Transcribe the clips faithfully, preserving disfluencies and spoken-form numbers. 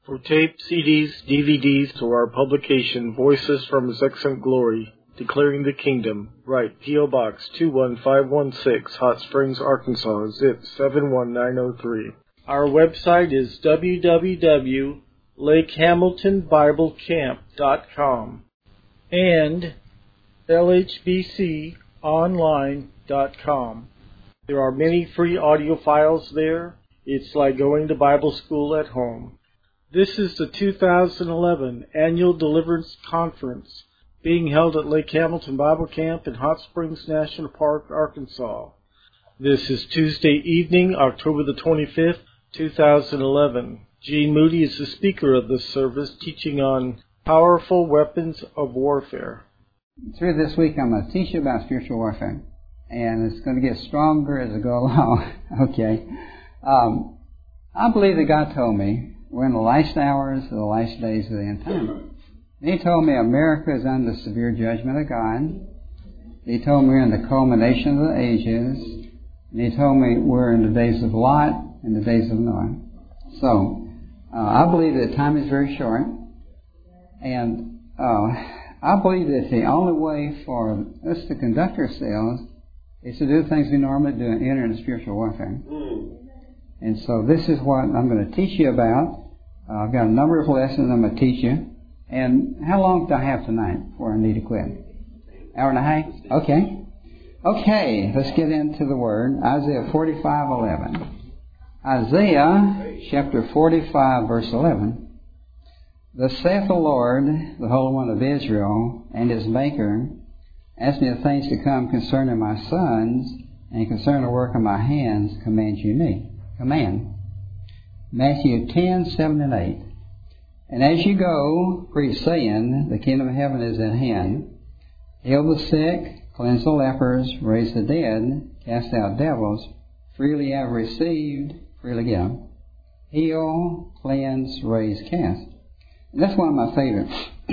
For tape, C Ds, D V Ds, or our publication, Voices from His Excellent Glory, Declaring the Kingdom, write P O Box two one five one six, Hot Springs, Arkansas, zip seven one nine zero three. Our website is w w w dot lake hamilton bible camp dot com and l h b c online dot com. There are many free audio files there. It's like going to Bible school at home. This is the two thousand eleven Annual Deliverance Conference being held at Lake Hamilton Bible Camp in Hot Springs National Park, Arkansas. This is Tuesday evening, October the twenty-fifth, two thousand eleven. Gene Moody is the speaker of this service, teaching on powerful weapons of warfare. Through this week, I'm going to teach you about spiritual warfare, and it's going to get stronger as I go along. Okay. Um, I believe that God told me we're in the last hours of the last days of the end time. He told me America is under the severe judgment of God. He told me we're in the culmination of the ages. And he told me we're in the days of Lot and the days of Noah. So, uh, I believe that time is very short. And uh, I believe that the only way for us to conduct ourselves is to do things we normally do and enter into spiritual warfare. Mm. And so this is what I'm going to teach you about. Uh, I've got a number of lessons I'm going to teach you. And how long do I have tonight before I need to quit? Hour and a half? Okay. Okay, let's get into the Word. Isaiah forty-five eleven. Isaiah chapter forty-five verse eleven. Thus saith the Lord, the Holy One of Israel, and His Maker, ask me the things to come concerning my sons, and concerning the work of my hands, command you me. Command. Matthew ten, seven and eight. And as you go, preach saying, the kingdom of heaven is at hand. Heal the sick, cleanse the lepers, raise the dead, cast out devils. Freely have received, freely give. Heal, cleanse, raise, cast. And that's one of my favorites.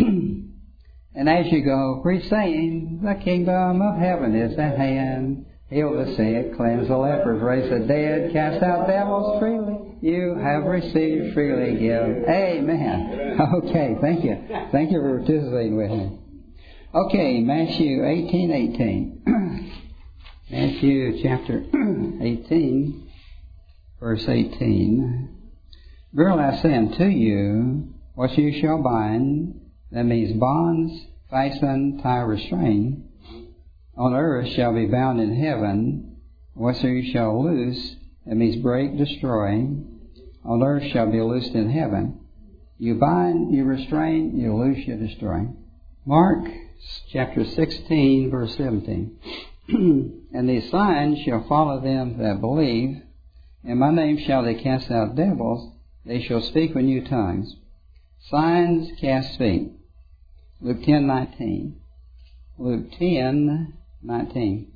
And as you go, preach saying, the kingdom of heaven is at hand. Heal the sick, cleanse the lepers, raise the dead, cast out devils. Freely you have received, freely give. Amen. Okay, thank you. Thank you for participating with me. Okay, Matthew eighteen eighteen. Matthew chapter eighteen, verse eighteen. Verily I say unto you, what you shall bind, that means bonds, fasten, tie, restrain, on earth shall be bound in heaven. Whatsoever you shall loose, that means break, destroy, on earth shall be loosed in heaven. You bind, you restrain, you loose, you destroy. Mark chapter sixteen, verse seventeen. And these signs shall follow them that believe. In my name shall they cast out devils. They shall speak with new tongues. Signs cast feet. Luke ten nineteen. Luke ten nineteen.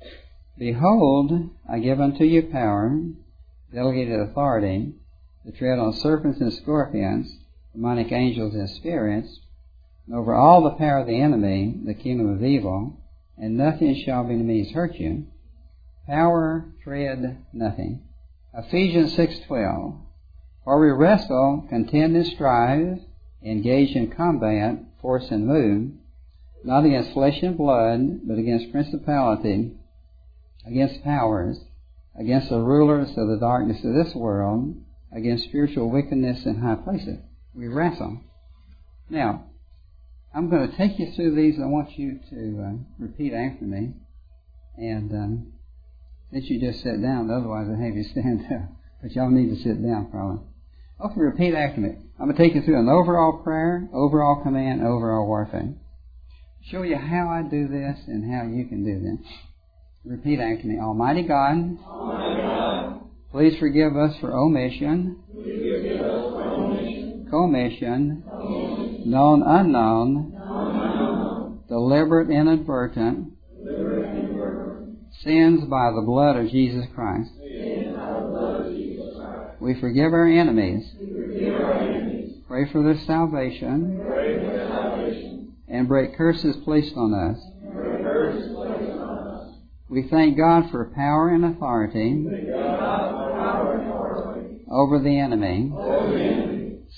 Behold, I give unto you power, delegated authority, to tread on serpents and scorpions, demonic angels and spirits, and over all the power of the enemy, the kingdom of evil, and nothing shall by any means hurt you. Power, tread, nothing. Ephesians six twelve. For we wrestle, contend and strive, engage in combat, force and move, not against flesh and blood, but against principality, against powers, against the rulers of the darkness of this world, against spiritual wickedness in high places. We wrestle. Now, I'm going to take you through these. I want you to uh, repeat after me. And um, since you just sit down, otherwise I'll have you stand up. But y'all need to sit down probably. Okay, repeat after me. I'm going to take you through an overall prayer, overall command, overall warfare. Show you how I do this and how you can do this. Repeat after me. Almighty God, Almighty God, please forgive us for omission, please forgive us for omission, commission, commission, known, unknown, unknown, deliberate, inadvertent, deliberate, inadvertent, sins by the blood of Jesus Christ. sins by the blood of Jesus Christ. We forgive our enemies. We forgive our enemies. Pray for their salvation. Pray for their salvation. And break curses placed on us. And break curses placed on us. We thank God for power and authority Thank God for power and authority over the enemy. over the enemy.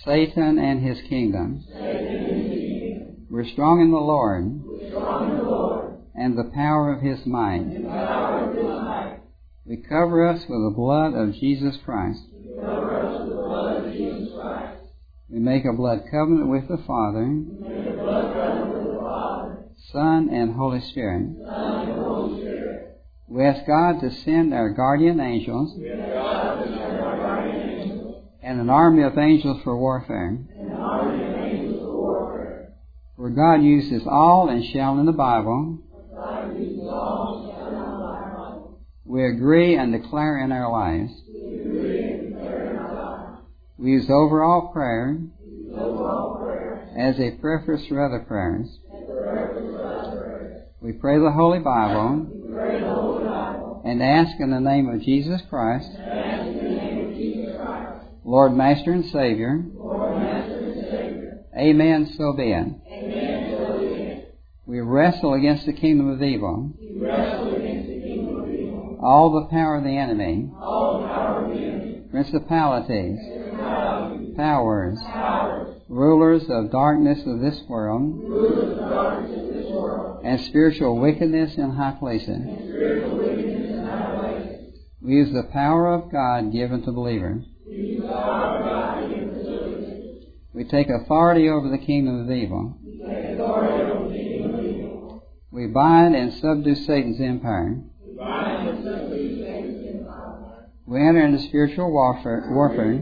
Satan and his kingdom. Satan and his kingdom. We're strong in the Lord. We're strong in the Lord. And the power of his might. And the power of his might. We cover us with the blood of Jesus Christ. We cover us with the blood of Jesus Christ. We make a blood covenant with the Father, We make a blood covenant with the Father, Son, and Holy Spirit. Son, and Holy Spirit. We ask God to send our guardian angels We ask God to send our guardian angels and an army of angels for warfare. and an army of angels for warfare. For God uses all and shall in the Bible. God uses all and shall in the Bible. We agree and declare in our lives. We agree and declare in our lives. We use overall prayer We use overall prayer as a preface for other prayers. and for reference to other prayers. We pray the Holy Bible We pray the Holy Bible and ask in the name of Jesus Christ, and ask in the name of Jesus Christ, Lord, Master, and Savior. Lord, Master, and Savior. Amen, so be it. Amen. So be it. We wrestle against the kingdom of evil, We wrestle against the kingdom of evil, all the power of the enemy, all the power of the enemy, principalities, principalities, powers, powers, rulers of darkness of this world, rulers of darkness of this world, and spiritual wickedness in high places. and spiritual wickedness in high places. We use the power of God given to believers. We use the power of God to give facilities. We take authority over the kingdom of evil. We take authority over the kingdom of evil. We bind and subdue Satan's empire. We bind and subdue Satan's empire. We enter into spiritual warfare, warfare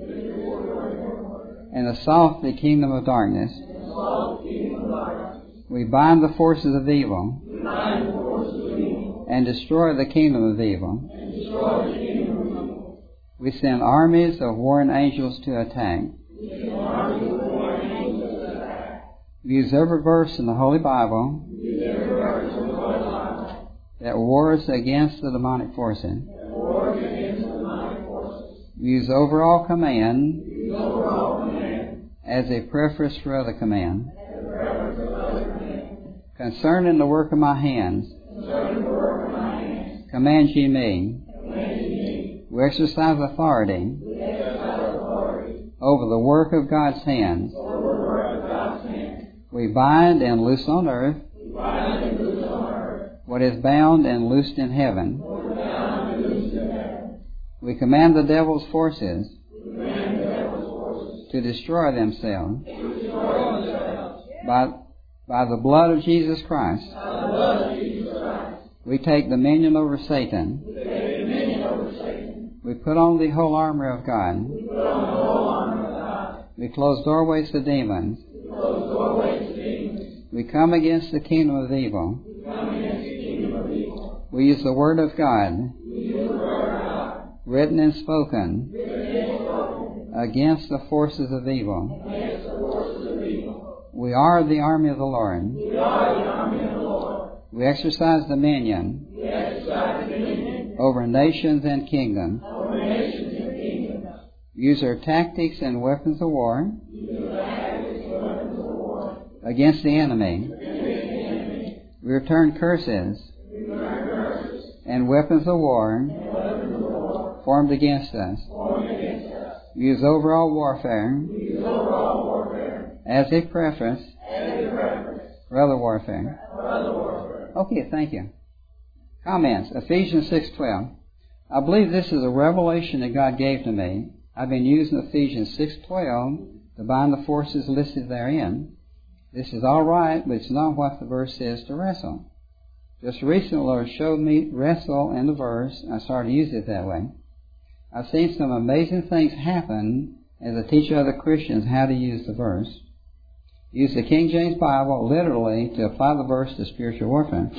and assault the kingdom of darkness. Assault the kingdom of darkness. We bind the forces of evil We bind the forces of evil and destroy the kingdom of evil. and destroy the kingdom of evil. We send armies of warring angels to attack. We send armies of warring angels to attack. We use every verse in the Holy Bible We use every verse of the Holy Bible that wars against the demonic forces. that wars against the demonic forces. We use overall command We use overall command as a preface for other command. and reference of other command. Concerning the work of my hands, Concerning the work of my hands, command ye me. command ye me. We exercise authority We exercise authority over the work of God's hands. over the work of God's hand. We bind and loose on earth We bind and loose on earth, what is bound and loosed in heaven. what is bound and loosed in heaven. We command the devil's forces We command the devil's forces to destroy themselves to destroy themselves. by, by the blood of Jesus Christ. By the blood of Jesus Christ, We take dominion over Satan. we take dominion over Satan. We put on the whole armor of God. We put on the whole armor of God. We close doorways to demons. We close doorways to demons. We come against the kingdom of evil. We come against the kingdom of evil. We use the word of God, We use the word of God, written and spoken, written and spoken, against the forces of evil. against the forces of evil. We are the army of the Lord. We are the army of the Lord. We exercise dominion We exercise dominion over nations and kingdoms. over nations and kingdoms. Use our tactics and weapons of war We use the tactics and weapons of war against the enemy. against the enemy. We return curses We return curses and weapons of war and weapons of war formed against us. formed against us. We use overall warfare We use overall warfare as a preface as a reference for other warfare. for other warfare. Okay, thank you. Comments. Ephesians six twelve. I believe this is a revelation that God gave to me. I've been using Ephesians six twelve to bind the forces listed therein. This is all right, but it's not what the verse says to wrestle. Just recently, the Lord showed me wrestle in the verse, and I started to use it that way. I've seen some amazing things happen as I teach other Christians how to use the verse. Use the King James Bible literally to apply the verse to spiritual warfare.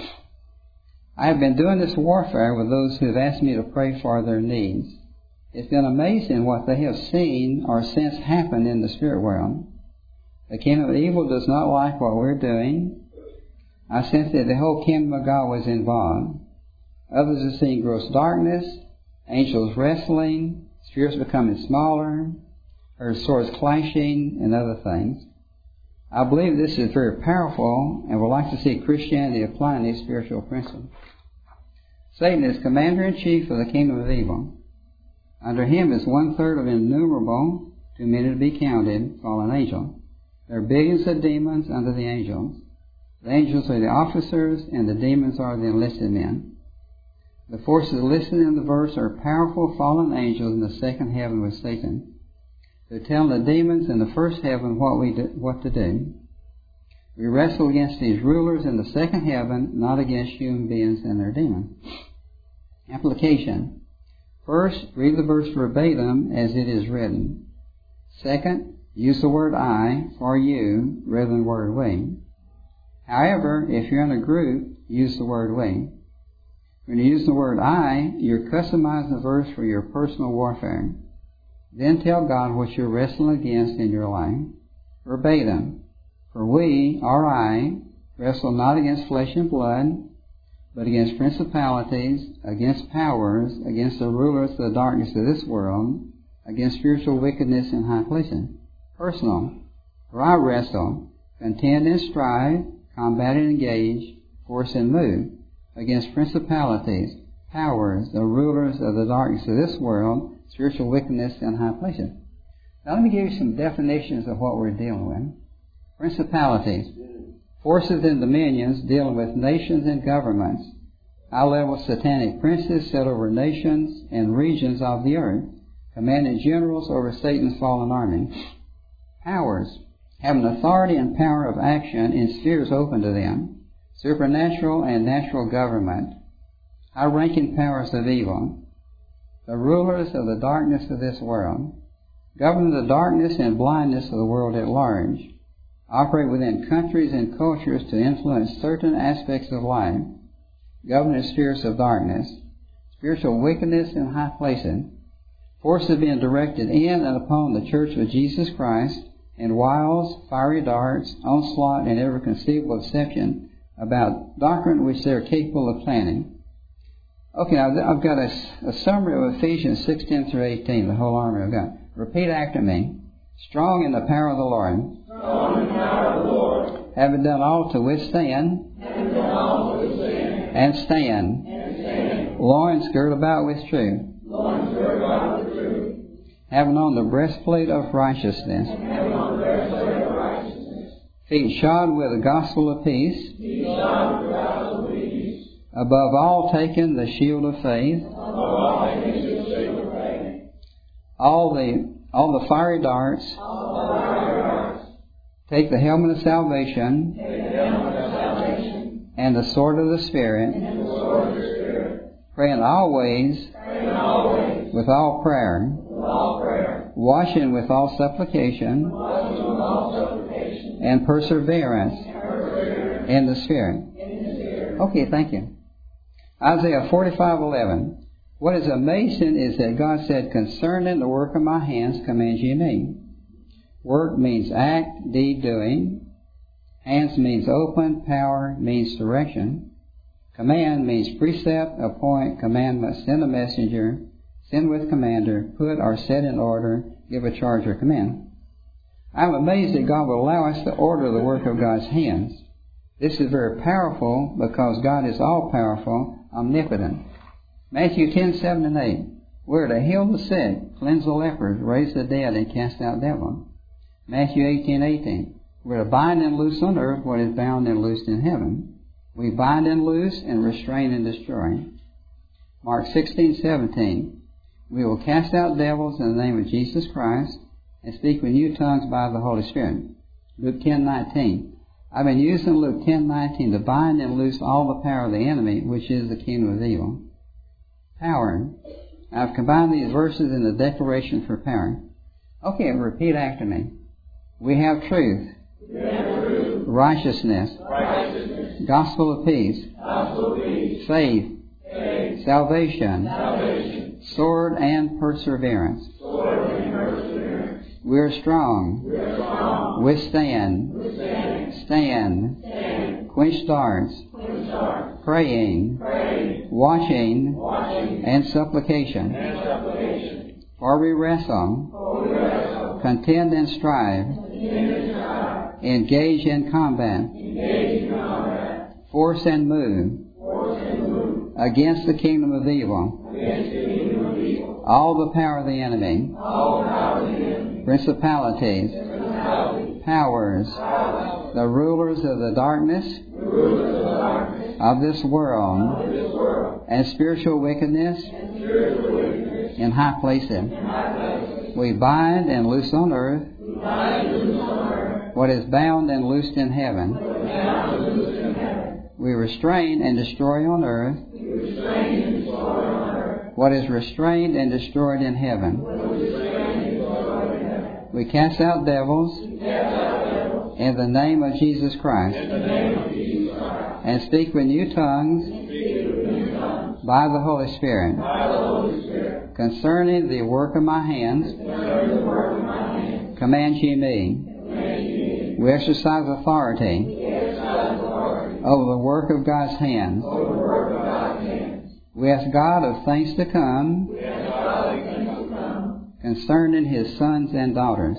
I have been doing this warfare with those who have asked me to pray for their needs. It's been amazing what they have seen or sensed happen in the spirit world. The kingdom of evil does not like what we're doing. I sense that the whole kingdom of God was involved. Others have seen gross darkness, angels wrestling, spirits becoming smaller, heard swords clashing, and other things. I believe this is very powerful and would like to see Christianity applying these spiritual principles. Satan is commander-in-chief of the kingdom of evil. Under him is one-third of innumerable too many to be counted, fallen angel. There are billions of demons under the angels. The angels are the officers, and the demons are the enlisted men. The forces listed in the verse are powerful fallen angels in the second heaven with Satan. They're telling the demons in the first heaven what we do, what to do. We wrestle against these rulers in the second heaven, not against human beings and their demons. Application. First, read the verse verbatim as it is written. Second, use the word I for you rather than the word we. However, if you're in a group, use the word we. When you use the word I, you're customizing the verse for your personal warfare. Then tell God what you're wrestling against in your life. Verbatim. For we, or I, wrestle not against flesh and blood, but against principalities, against powers, against the rulers of the darkness of this world, against spiritual wickedness in high places. Personal. For I wrestle, contend and strive, combat and engage, force and move, against principalities, powers, the rulers of the darkness of this world, spiritual wickedness in high places. Now let me give you some definitions of what we're dealing with. Principalities, forces and dominions dealing with nations and governments, high-level satanic princes set over nations and regions of the earth, commanding generals over Satan's fallen army. Powers, having authority and power of action in spheres open to them, supernatural and natural government, high-ranking powers of evil, the rulers of the darkness of this world, govern the darkness and blindness of the world at large, operate within countries and cultures to influence certain aspects of life, govern in spheres of darkness, spiritual wickedness in high places, forces being directed in and upon the church of Jesus Christ, and wiles, fiery darts, onslaught, and every conceivable deception about doctrine which they are capable of planning. Okay, now I've got a, a summary of Ephesians six ten through eighteen, the whole army of God. Repeat after me. Strong in the power of the Lord. Strong in the power of the Lord. Having done all to withstand. Having done all to withstand. And stand. And stand. Loins girded about with truth. Loins girded about with truth. Having on the breastplate of righteousness. Having on the breastplate of righteousness. Feet shod with the gospel of peace. Feet shod with the gospel of peace. Above all taking the shield of faith. Above all taking the shield of faith. All the all the fiery darts. All the fiery darts. Take the helmet of salvation. Take the helmet of salvation. And the sword of the Spirit. And the sword of the Spirit. Praying always. Praying always. With all prayer. With all prayer. Washing with all supplication. Washing with all supplication. And perseverance. And perseverance. In the Spirit. In the Spirit. Okay, thank you. Isaiah forty-five eleven. What is amazing is that God said, concerning the work of my hands, command ye me. Work means act, deed, doing. Hands means open. Power means direction. Command means precept, appoint, commandment, send a messenger, send with commander, put or set in order, give a charge or command. I'm amazed that God will allow us to order the work of God's hands. This is very powerful because God is all-powerful, omnipotent. Matthew ten, seven and eight. We're to heal the sick, cleanse the lepers, raise the dead, and cast out devils. Matthew eighteen, eighteen. We're to bind and loose on earth what is bound and loosed in heaven. We bind and loose and restrain and destroy. Mark sixteen, seventeen. We will cast out devils in the name of Jesus Christ and speak with new tongues by the Holy Spirit. Luke ten, nineteen. I've been using Luke ten, nineteen to bind and loose all the power of the enemy, which is the kingdom of evil. Power. I've combined these verses in the declaration for power. Okay, repeat after me. We have truth. We have truth. Righteousness. Righteousness. Gospel of peace. Gospel of peace. Faith. Faith. Salvation. Salvation. Sword and perseverance. Sword and perseverance. We are strong. We are strong. Withstand. Withstand. Stand. Stand. Quench darts. Quench darts. Praying. Praying. Watching. Watching. And supplication. And supplication. For we wrestle. For we wrestle. Contend and strive. Contend and strive. Engage in combat. Engage in combat. Force and move. Force and move. Against the kingdom of evil. Against the kingdom of evil. All the power of the enemy. All the power of the enemy. principalities, powers, the rulers of the darkness of this world, and spiritual wickedness in high places. We bind and loose on earth what is bound and loosed in heaven. We restrain and destroy on earth what is restrained and destroyed in heaven. We cast out devils in the name of Jesus Christ and speak with new tongues by the Holy Spirit concerning the work of my hands. Command ye me. We exercise authority over the work of God's hands. We ask God of things to come concerning His sons and daughters.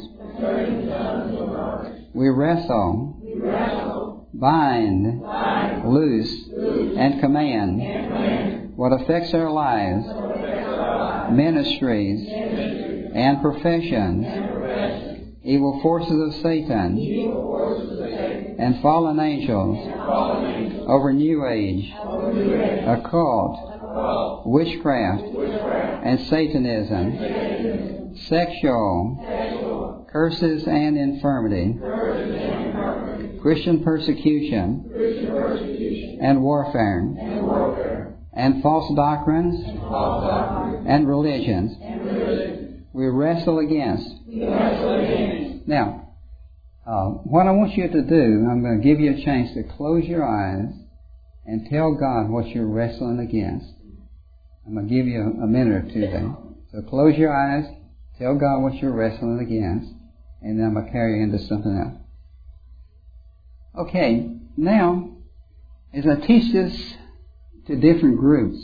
We wrestle, bind, loose, and command what affects our lives, ministries, and professions, evil forces of Satan, and fallen angels, over New Age, occult, witchcraft, and Satanism, sexual, curses and infirmity, Christian persecution, and warfare, and false doctrines, and religions. We wrestle against. Now, uh, what I want you to do, I'm going to give you a chance to close your eyes and tell God what you're wrestling against. I'm going to give you a, a minute or two then. So close your eyes, tell God what you're wrestling against, and then I'm going to carry you into something else. Okay, now, as I teach this to different groups,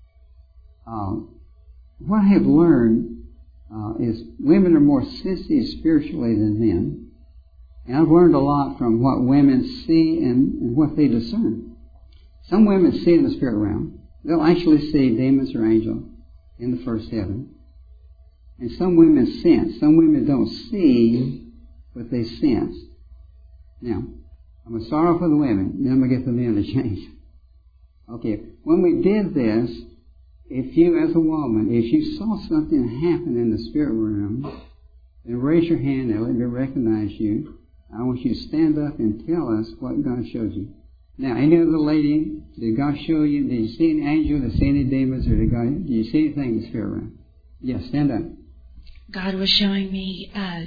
um, what I have learned uh, is women are more sensitive spiritually than men. And I've learned a lot from what women see and, and what they discern. Some women see in the spirit realm. They'll actually see demons or angels in the first heaven. And some women sense. Some women don't see, but they sense. Now, I'm going to start off with the women, then I'm going to get the men to change. Okay, when we did this, if you as a woman, if you saw something happen in the spirit realm, then raise your hand and let me recognize you. I want you to stand up and tell us what God shows you. Now, any other lady, did God show you, did you see any angel, did you see any demons, or did, God, did you see anything in the spirit realm? Yes, stand up. God was showing me uh,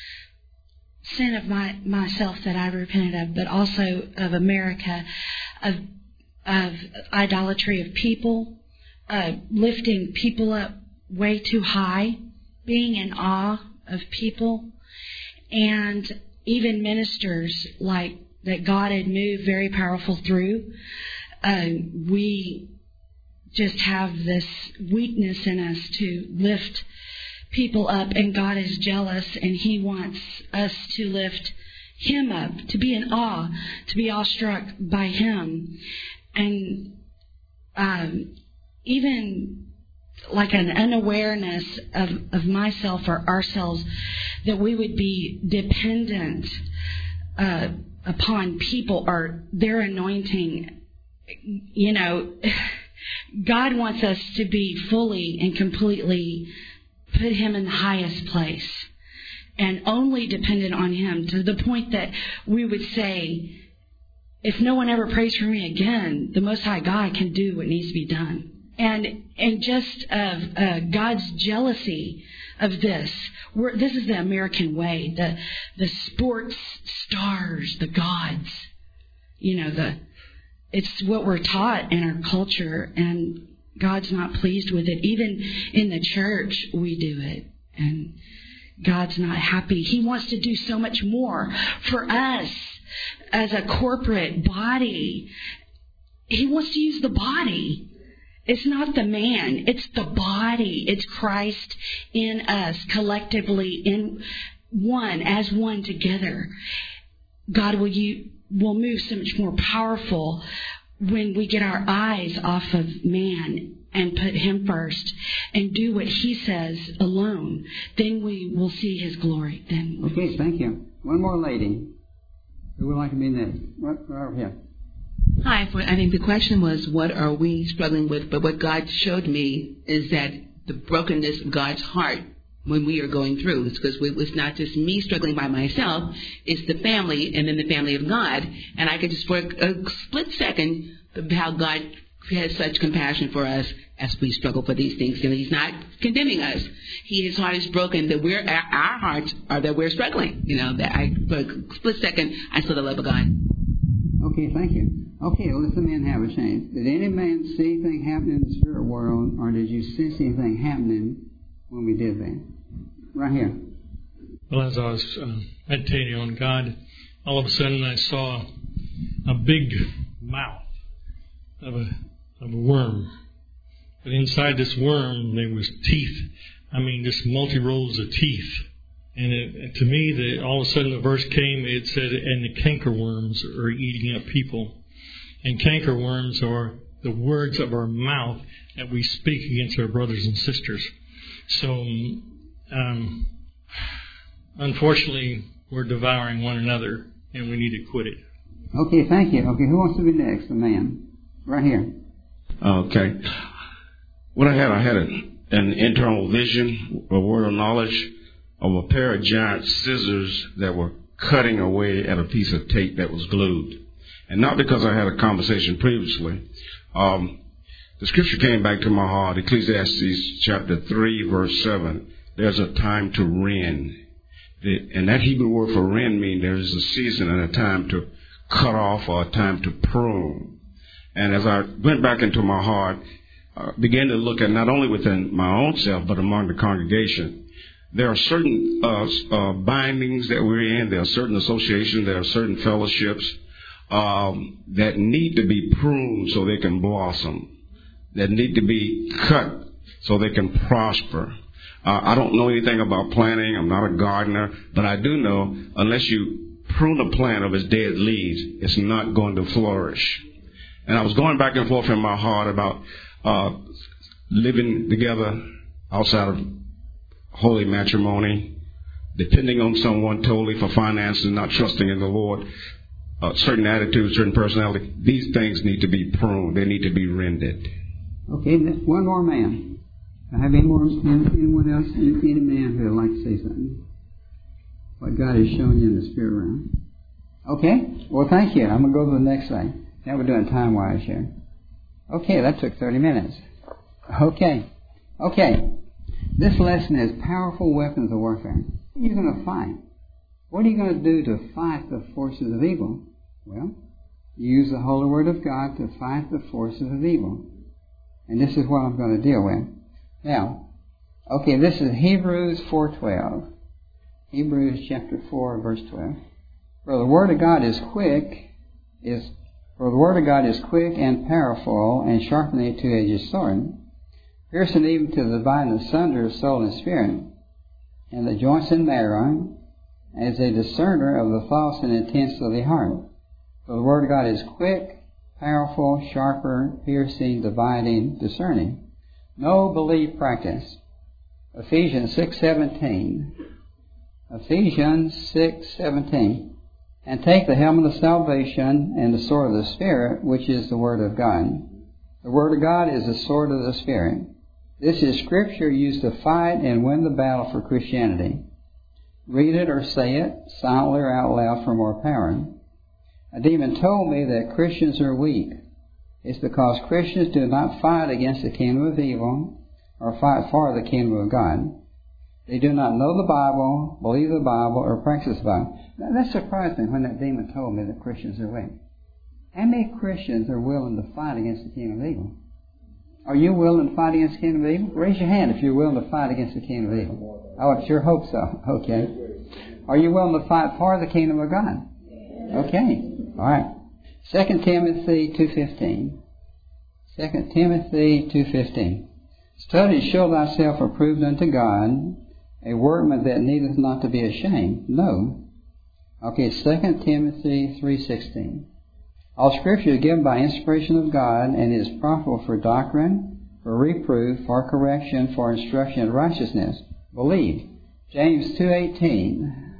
sin of my myself that I repented of, but also of America, of of idolatry of people, uh, lifting people up way too high, being in awe of people, and even ministers like that God had moved very powerful through. Uh, we just have this weakness in us to lift people up, and God is jealous, and He wants us to lift Him up, to be in awe, to be awestruck by Him. And um, even like an unawareness of, of myself or ourselves, that we would be dependent uh, upon people or their anointing. You know, God wants us to be fully and completely put Him in the highest place and only dependent on Him, to the point that we would say, if no one ever prays for me again, the Most High God can do what needs to be done. And and just of uh, God's jealousy of this. We're, this is the American way. The the sports stars, the gods. You know, the it's what we're taught in our culture, and God's not pleased with it. Even in the church, we do it, and God's not happy. He wants to do so much more for us as a corporate body. He wants to use the body. It's not the man. It's the body. It's Christ in us, collectively in one, as one together. God will you will move so much more powerful when we get our eyes off of man and put him first and do what he says alone, then we will see his glory. Then. Okay, thank you. One more lady. Who would like to be next? What, over here. Hi. I think the question was, what are we struggling with? But what God showed me is that the brokenness of God's heart when we are going through. It's because it's not just me struggling by myself. It's the family and then the family of God. And I could just, for a split second, how God has such compassion for us as we struggle for these things. You know, he's not condemning us. He, his heart is broken. That we're our, our hearts are that we're struggling. You know, that I for a split second I saw the love of God. Okay, thank you. Okay, let the men have a chance. Did any man see anything happening in the spirit world, or did you sense anything happening when we did that? Right here. Well, as I was uh, meditating on God, all of a sudden I saw a big mouth of a of a worm. But inside this worm there was teeth. I mean, just multi rows of teeth. And it, to me, the, all of a sudden the verse came. It said, "And the cankerworms are eating up people." And cankerworms are the words of our mouth that we speak against our brothers and sisters. So, um, unfortunately, we're devouring one another, and we need to quit it. Okay, thank you. Okay, who wants to be next? The man. Right here. Okay. What I had, I had an, an internal vision, a word of knowledge of a pair of giant scissors that were cutting away at a piece of tape that was glued. And not because I had a conversation previously. Um, the scripture came back to my heart, Ecclesiastes chapter three, verse seven. There's a time to rend. The, and that Hebrew word for rend means there's a season and a time to cut off or a time to prune. And as I went back into my heart, uh, began to look at not only within my own self, but among the congregation. There are certain uh, uh, bindings that we're in. There are certain associations. There are certain fellowships um, that need to be pruned so they can blossom, that need to be cut so they can prosper. Uh, I don't know anything about planting. I'm not a gardener. But I do know unless you prune a plant of its dead leaves, it's not going to flourish. And I was going back and forth in my heart about uh, living together outside of holy matrimony, depending on someone totally for finances, not trusting in the Lord, uh, certain attitudes, certain personality. These things need to be pruned. They need to be rended. Okay, one more man. Have any more, anyone else, any man who would like to say something? What God has shown you in the spirit realm. Okay, well, thank you. I'm going to go to the next thing. Now we're doing time-wise here. Okay, that took thirty minutes. Okay, okay. This lesson is powerful weapons of warfare. What are you going to fight? What are you going to do to fight the forces of evil? Well, you use the Holy Word of God to fight the forces of evil. And this is what I'm going to deal with. Now, okay, this is Hebrews four twelve. Hebrews chapter four, verse twelve. For the Word of God is quick, is for the Word of God is quick and powerful, and sharpening a two-edged sword, piercing even to the dividing asunder of soul and spirit, and the joints and marrow, as a discerner of the thoughts and intents of the heart. For the Word of God is quick, powerful, sharper, piercing, dividing, discerning. No believe practice. Ephesians six seventeen. Ephesians six seventeen. And take the helmet of salvation and the sword of the Spirit, which is the Word of God. The Word of God is the sword of the Spirit. This is Scripture used to fight and win the battle for Christianity. Read it or say it, silently or out loud for more power. A demon told me that Christians are weak. It's because Christians do not fight against the kingdom of evil or fight for the kingdom of God. They do not know the Bible, believe the Bible, or practice the Bible. Now, that surprised me when that demon told me that Christians are weak. How many Christians are willing to fight against the kingdom of evil? Are you willing to fight against the kingdom of evil? Raise your hand if you're willing to fight against the kingdom of evil. I would sure hope so. Okay. Are you willing to fight for the kingdom of God? Okay. All right. Second Timothy two fifteen. Second Timothy two fifteen. Study to show thyself approved unto God, a workman that needeth not to be ashamed. No. Okay, Second Timothy three sixteen. All Scripture is given by inspiration of God and is profitable for doctrine, for reproof, for correction, for instruction in righteousness. Believe. James two eighteen.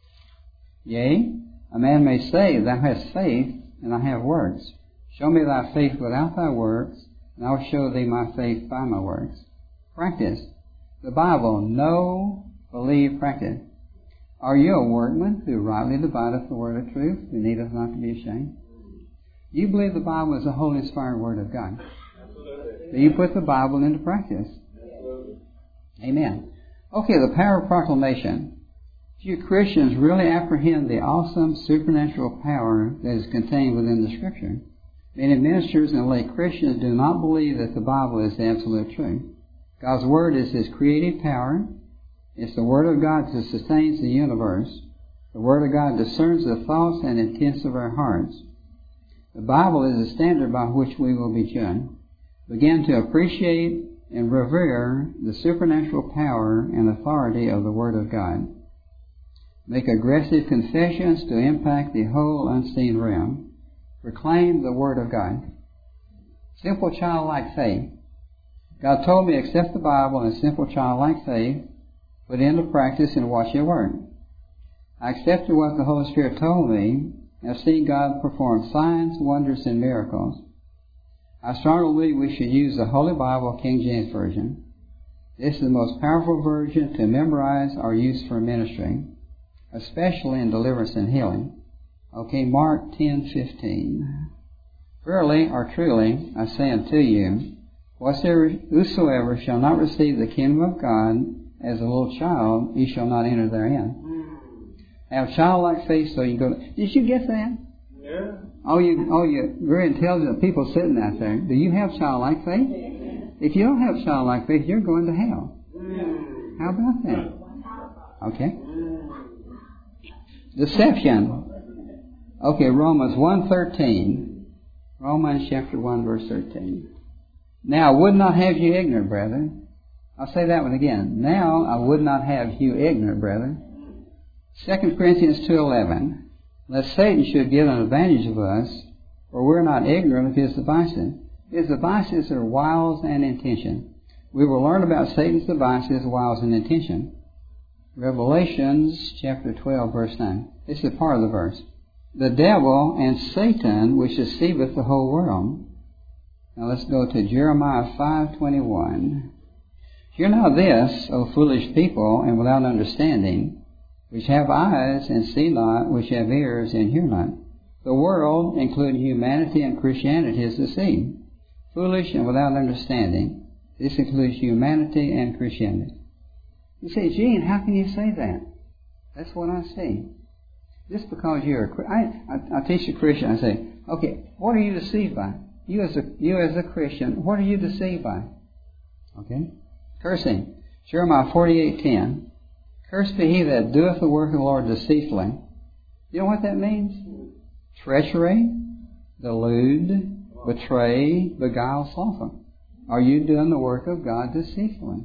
Yea, a man may say, Thou hast faith, and I have works. Show me thy faith without thy works, and I will show thee my faith by my works. Practice. The Bible, know, believe, practice. Are you a workman who rightly divideth the word of truth, who needeth not to be ashamed? You believe the Bible is the Holy Inspired Word of God. So you put the Bible into practice. Amen. Okay, the power of proclamation. Few Christians really apprehend the awesome supernatural power that is contained within the Scripture. Many ministers and lay Christians do not believe that the Bible is the absolute truth. God's Word is His creative power. It's the Word of God that sustains the universe. The Word of God discerns the thoughts and intents of our hearts. The Bible is the standard by which we will be judged. Begin to appreciate and revere the supernatural power and authority of the Word of God. Make aggressive confessions to impact the whole unseen realm. Proclaim the Word of God. Simple childlike faith. God told me accept the Bible in simple childlike faith, put it into practice, and watch it work. I accepted what the Holy Spirit told me, and have seen God perform signs, wonders, and miracles. I strongly believe we should use the Holy Bible, King James Version. This is the most powerful version to memorize or use for ministry, especially in deliverance and healing. Okay, Mark ten fifteen. Verily or truly, I say unto you, whatsoever, whosoever shall not receive the kingdom of God as a little child, he shall not enter therein. Have childlike faith so you go to... Did you get that? Yeah. All you, all you very intelligent people sitting out there, do you have childlike faith? If you don't have childlike faith, you're going to hell. How about that? Okay. Deception. Okay, Romans one thirteen. Romans chapter one, verse thirteen. Now I would not have you ignorant, brethren. I'll say that one again. Now I would not have you ignorant, brethren. Second Corinthians two eleven. Lest Satan should get an advantage of us, for we're not ignorant of his devices. His devices are wiles and intention. We will learn about Satan's devices, wiles, and intention. Revelations chapter twelve, verse nine. This is part of the verse. The devil and Satan, which deceiveth the whole world. Now let's go to Jeremiah five twenty-one. Hear now this, O foolish people, and without understanding, which have eyes and see not, which have ears and hear not. The world, including humanity and Christianity, is deceived. Foolish and without understanding. This includes humanity and Christianity. You say, Gene, how can you say that? That's what I see. Just because you're a I, I, I teach a Christian, I say, okay, what are you deceived by? You as a you as a Christian, what are you deceived by? Okay? Cursing. Jeremiah forty-eight ten. Cursed be he that doeth the work of the Lord deceitfully. You know what that means? Treachery, delude, betray, beguile, slothful. Are you doing the work of God deceitfully?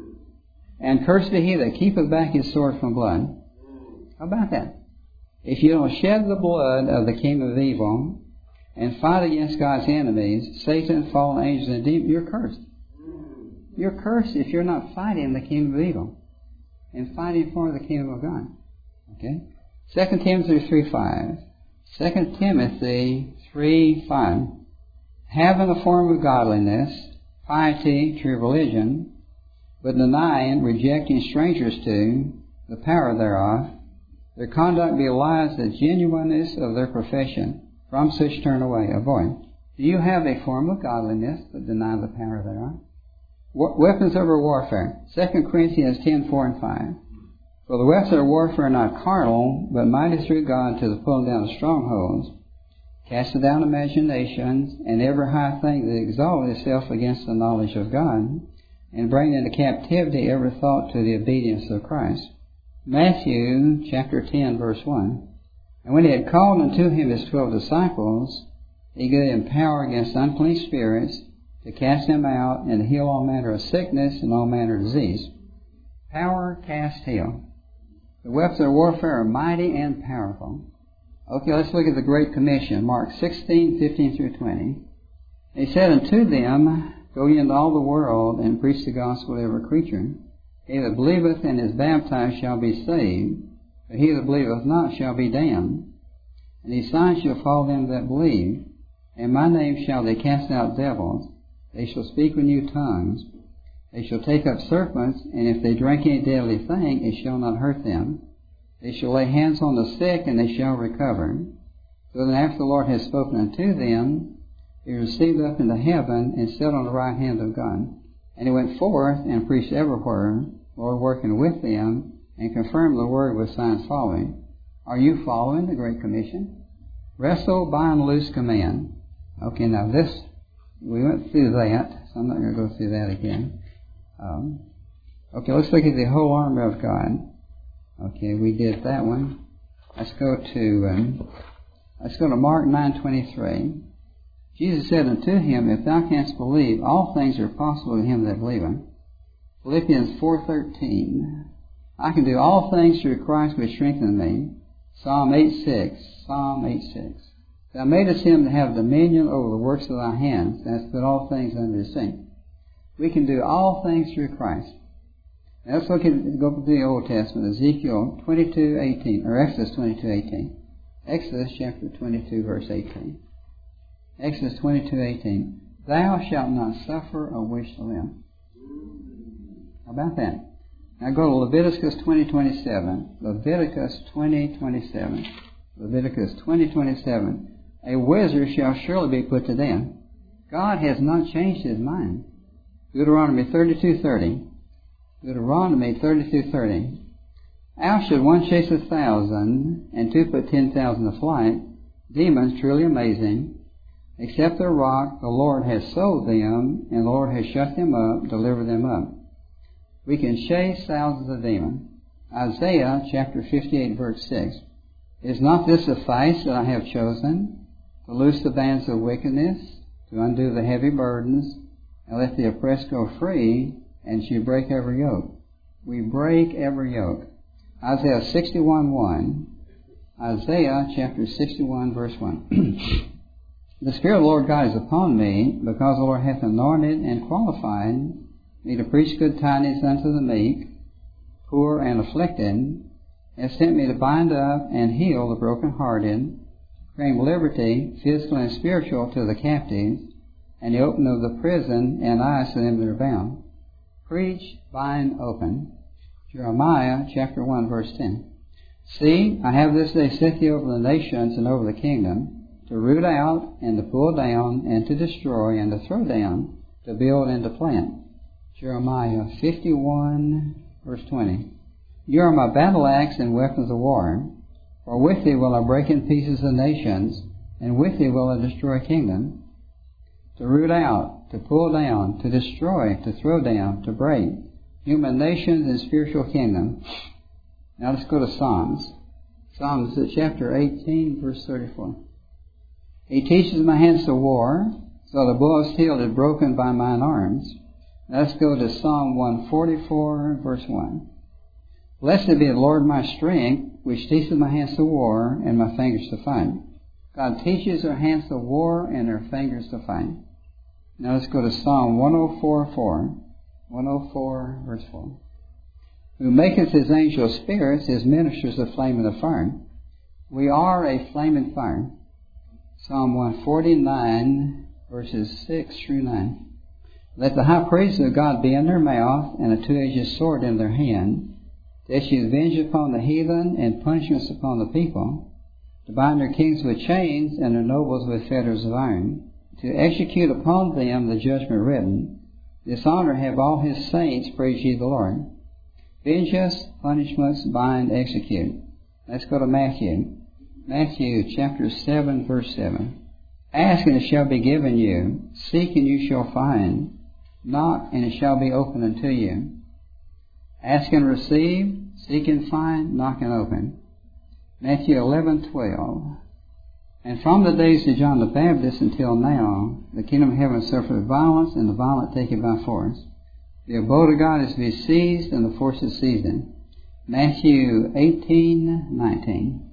And cursed be he that keepeth back his sword from blood. How about that? If you don't shed the blood of the kingdom of evil and fight against God's enemies, Satan, fallen angels, and demons, you're cursed. You're cursed if you're not fighting the kingdom of evil and fighting for the kingdom of God. Okay? Second Timothy three five. Second Timothy three five. Having a form of godliness, piety, true religion, but denying, rejecting strangers to, the power thereof, their conduct belies the genuineness of their profession. From such turn away, avoid. Do you have a form of godliness, but deny the power thereof? Weapons of our warfare. Second Corinthians ten four and five. For the weapons of our warfare are not carnal, but mighty through God to the pulling down of strongholds, casting down imaginations, and every high thing that exalteth itself against the knowledge of God, and bringing into captivity every thought to the obedience of Christ. Matthew chapter ten, verse one. And when he had called unto him his twelve disciples, he gave them power against unclean spirits, to cast them out, and to heal all manner of sickness and all manner of disease. Power, cast, heal. The weapons of warfare are mighty and powerful. Okay, let's look at the Great Commission, Mark sixteen, fifteen through twenty. He said unto them, Go ye into all the world, and preach the gospel to every creature. He that believeth and is baptized shall be saved, but he that believeth not shall be damned. And these signs shall follow them that believe. In my name shall they cast out devils. They shall speak with new tongues. They shall take up serpents, and if they drink any deadly thing, it shall not hurt them. They shall lay hands on the sick, and they shall recover. So then after the Lord has spoken unto them, he received up into heaven, and sat on the right hand of God. And he went forth, and preached everywhere, Lord working with them, and confirmed the word with signs following. Are you following the Great Commission? Wrestle, bind, loose, command. Okay, now this, we went through that, so I'm not going to go through that again. Um, okay, let's look at the whole armor of God. Okay, we did that one. Let's go to um, let's go to Mark nine twenty-three. Jesus said unto him, If thou canst believe, all things are possible to him that believeth. Philippians four thirteen. I can do all things through Christ which strengtheneth me. Psalm eight six. Psalm eight six. Thou madest him to have dominion over the works of thy hands, and hast put all things under his feet. We can do all things through Christ. Now let's look at, go to the Old Testament, Ezekiel twenty-two eighteen, or Exodus twenty-two eighteen. Exodus chapter twenty-two, verse eighteen. Exodus twenty-two eighteen. Thou shalt not suffer a wish to live. How about that? Now go to Leviticus twenty twenty-seven. Leviticus twenty twenty-seven. Leviticus twenty twenty-seven. A wizard shall surely be put to death. God has not changed his mind. Deuteronomy thirty-two thirty. Deuteronomy thirty-two thirty. How should one chase a thousand, and two put ten thousand to flight? Demons truly amazing. Except the rock, the Lord has sold them, and the Lord has shut them up, delivered them up. We can chase thousands of demons. Isaiah chapter fifty-eight, verse six. Is not this suffice that I have chosen? To loose the bands of wickedness, to undo the heavy burdens, and let the oppressed go free, and she break every yoke. We break every yoke. Isaiah sixty-one one. Isaiah chapter sixty-one, verse one. The Spirit of the Lord God is upon me, because the Lord hath anointed and qualified me to preach good tidings unto the meek, poor and afflicted, hath sent me to bind up and heal the brokenhearted, proclaim liberty, physical and spiritual, to the captives, and the opening of the prison and eyes to them that are bound. Preach, bind, open. Jeremiah chapter one, verse ten. See, I have this day set thee over the nations and over the kingdom, to root out and to pull down and to destroy and to throw down, to build and to plant. Jeremiah fifty-one, verse twenty. You are my battle axe and weapons of war. For with thee will I break in pieces the nations, and with thee will I destroy kingdoms. To root out, to pull down, to destroy, to throw down, to break human nations and spiritual kingdoms. Now let's go to Psalms. Psalms chapter eighteen, verse thirty-four. He teaches my hands to war, so the bow of steel is broken by mine arms. Now let's go to Psalm one forty-four, verse one. Blessed be the Lord my strength, which teacheth my hands to war and my fingers to fight. God teaches our hands to war and our fingers to fight. Now let's go to Psalm one oh four, four. one oh four, verse four. Who maketh his angels spirits, his ministers a flame and a fire. We are a flame and fire. Psalm one forty-nine, verses six through nine. Let the high praises of God be in their mouth, and a two-edged sword in their hand, to issue vengeance upon the heathen, and punishments upon the people, to bind their kings with chains, and their nobles with fetters of iron, to execute upon them the judgment written. This honor have all his saints, praise ye the Lord. Vengeance, punishments, bind, execute. Let's go to Matthew. Matthew chapter seven, verse seven. Ask, and it shall be given you. Seek, and you shall find. Knock, and it shall be opened unto you. Ask and receive. Seek and find. Knock and open. Matthew eleven, twelve. And from the days of John the Baptist until now, the kingdom of heaven suffereth violence, and the violent take it by force. The abode of God is to be seized, and the force is seized in. Matthew eighteen, nineteen.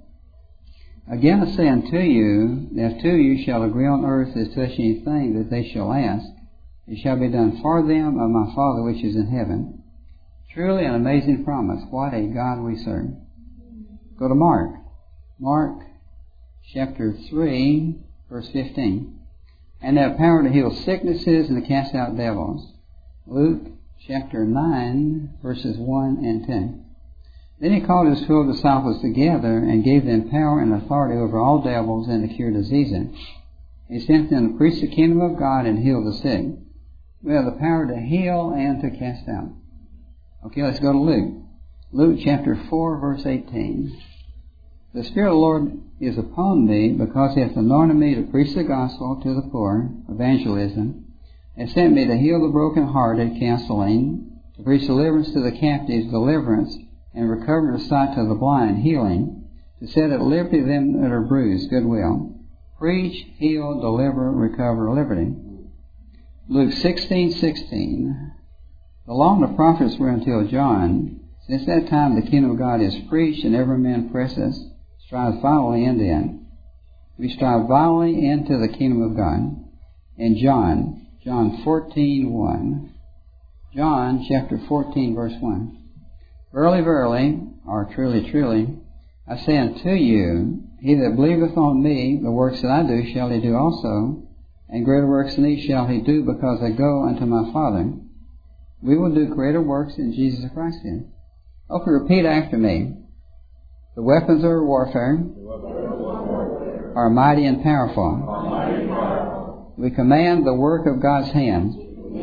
Again I say unto you, that if two of you shall agree on earth as touching anything that they shall ask, It shall be done for them of my Father which is in heaven. Truly an amazing promise. What a God we serve. Go to Mark. Mark chapter three, verse fifteen. And they have power to heal sicknesses and to cast out devils. Luke chapter nine, verses one and ten. Then he called his twelve disciples together and gave them power and authority over all devils and to cure diseases. He sent them to preach the kingdom of God and heal the sick. We have the power to heal and to cast out. Okay, let's go to Luke. Luke chapter four, verse eighteen. The Spirit of the Lord is upon me, because he hath anointed me to preach the gospel to the poor, evangelism, and sent me to heal the brokenhearted, counseling, to preach deliverance to the captives, deliverance, and recover the sight to the blind, healing, to set at liberty them that are bruised, goodwill. Preach, heal, deliver, recover, liberty. Luke sixteen sixteen. The law and the prophets were until John. Since that time the kingdom of God is preached, and every man presseth, strives violently into it. We strive violently into the kingdom of God. And John, John fourteen one. John chapter fourteen, verse one. Verily, verily, or truly, truly, I say unto you, he that believeth on me, the works that I do shall he do also, and greater works than these shall he do, because I go unto my Father. We will do greater works than Jesus Christ did. Okay, repeat after me. The weapons of warfare are mighty and powerful. We command the work of God's hands.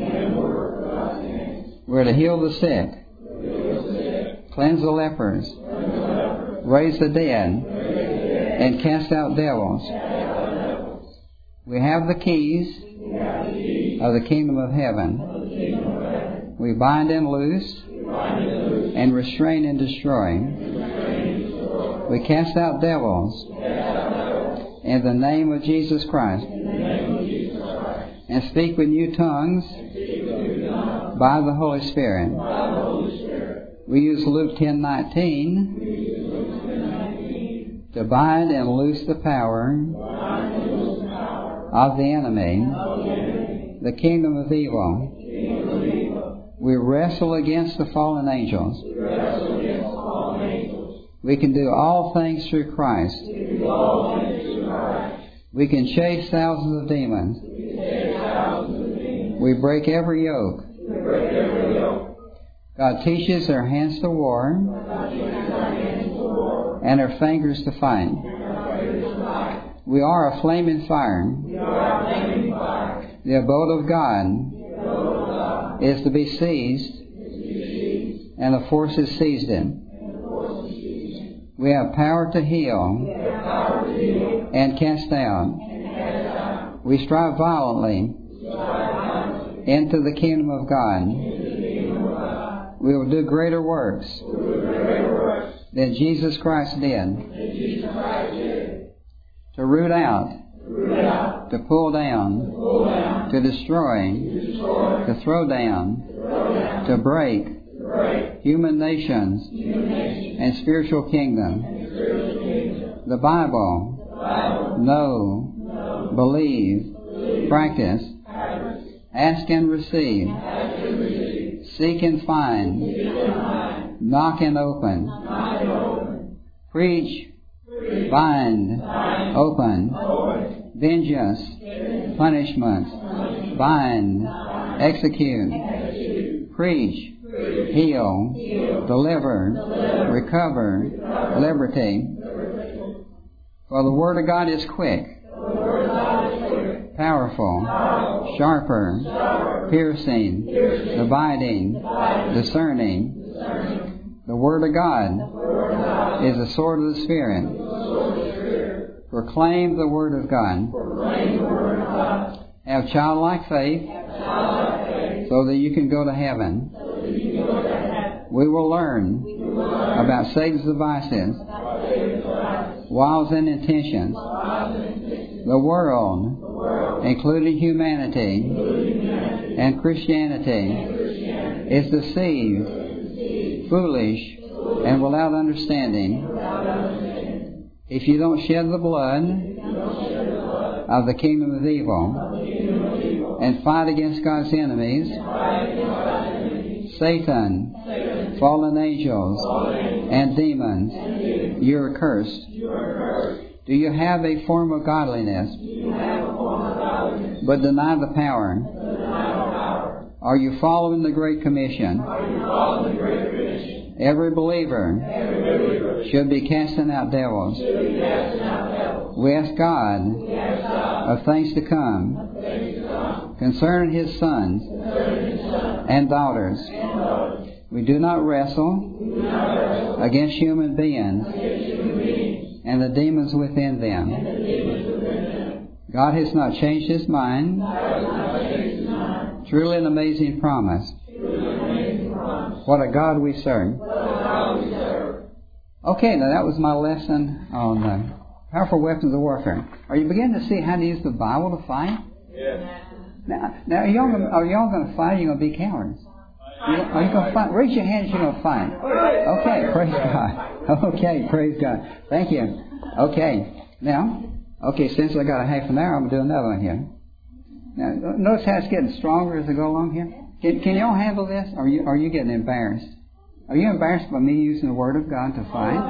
We're to heal the sick, cleanse the lepers, raise the dead, and cast out devils. We have the keys of the kingdom of heaven. We bind and loose and restrain and destroy. We cast out devils in the name of Jesus Christ and speak with new tongues by the Holy Spirit. We use Luke ten nineteen to bind and loose the power of the enemy, the kingdom of evil. We wrestle against the fallen angels. We can do all things through Christ. We can chase thousands of demons. We break every yoke. God teaches our hands to war and our fingers to fight. We are a flaming fire. The abode of God is to be seized, and the forces seized it. We have power to heal and cast out. We strive violently into the kingdom of God. We will do greater works than Jesus Christ did. To root out, to pull down, to destroy, to throw down, to break human nations and spiritual kingdom. The Bible, know, believe, practice, ask and receive, seek and find, knock and open, preach, bind, open, vengeance, punishments, bind, execute, preach, heal, deliver, recover, liberty. For the Word of God is quick, powerful, sharper, piercing, dividing, discerning. The Word of God is the sword of the Spirit. Proclaim the Word of God. Have childlike faith so that you can go to heaven. We will learn about Satan's devices, wiles and intentions. The world, including humanity and Christianity, is deceived, foolish, and without understanding. If you don't shed the blood of the kingdom of evil, and fight against God's enemies, Satan, fallen angels, and demons. You are cursed. Do you have a form of godliness, but deny the power? Are you following the Great Commission? Every believer should be casting out devils. We ask God of things to come concerning His sons and daughters. We do not wrestle against human beings and the demons within them. God has not changed His mind. Truly an amazing promise. What a God we serve. Okay, now that was my lesson on uh, powerful weapons of warfare. Are you beginning to see how to use the Bible to fight? Yes. Now, now are y'all gonna, are y'all going to fight? Or are you going to be cowards? You, are you going to fight? Raise your hands. You're going to fight. Okay, praise God. Okay, praise God. Thank you. Okay, now, okay, since I got a half an hour, I'm going to do another one here. Now, notice how it's getting stronger as I go along here. Can, can y'all handle this? Or are you, are you getting embarrassed? Are you embarrassed by me using the Word of God to fight?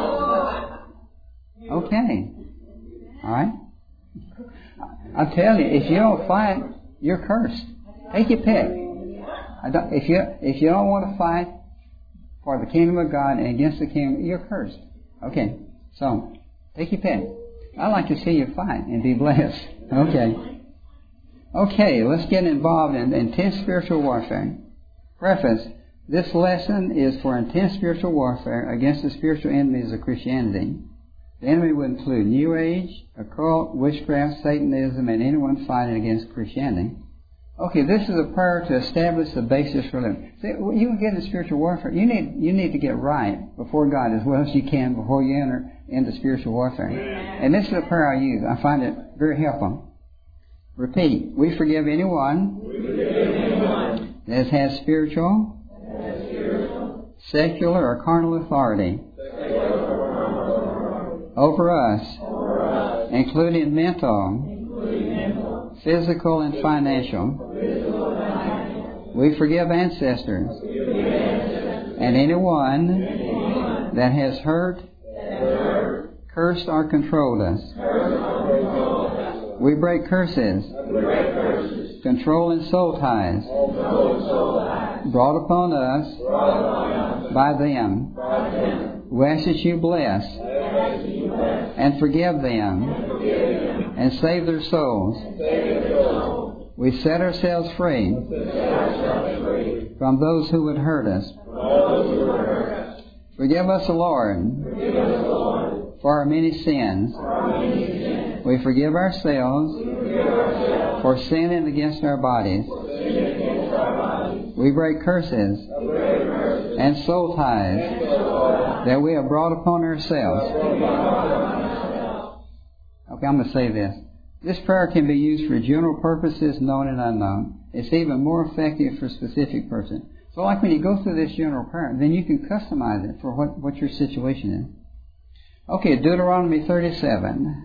Okay. All right. I tell you, if you don't fight, you're cursed. Take your pick. I don't, if you if you don't want to fight for the kingdom of God and against the kingdom, you're cursed. Okay. So take your pick. I'd like to see you fight and be blessed. Okay. Okay, let's get involved in intense spiritual warfare. Preface. This lesson is for intense spiritual warfare against the spiritual enemies of Christianity. The enemy would include New Age, occult, witchcraft, Satanism, and anyone fighting against Christianity. Okay, this is a prayer to establish the basis for living. See, you can get in spiritual warfare. You need you need to get right before God as well as you can before you enter into spiritual warfare. And this is a prayer I use. I find it very helpful. Repeat. We forgive anyone, we forgive anyone that has spiritual, that has spiritual secular, or carnal authority over us, over us including mental, including mental, physical, and financial. physical, and financial. We forgive ancestors We forgive ancestors and anyone anyone that has hurt, that has hurt, cursed, or controlled us. cursed, or controlled us. We break curses, We break curses, controlling soul ties control soul ties, brought upon us brought upon us by them. by them. We ask that you bless We ask that you bless and forgive them and forgive them and save their souls. and save their souls. We set ourselves free We set ourselves free from those who would hurt us. from those who hurt us. Forgive us, O Lord, Forgive us, Lord, for our many sins. for our many sins. We forgive ourselves We forgive ourselves for sinning against our bodies. for sinning against our bodies. We break curses We break curses and soul ties and soul ties that we have brought upon ourselves. that we brought upon ourselves. Okay, I'm going to say this. This prayer can be used for general purposes, known and unknown. It's even more effective for a specific person. So like when you go through this general prayer, then you can customize it for what, what your situation is. Okay, Deuteronomy thirty-seven.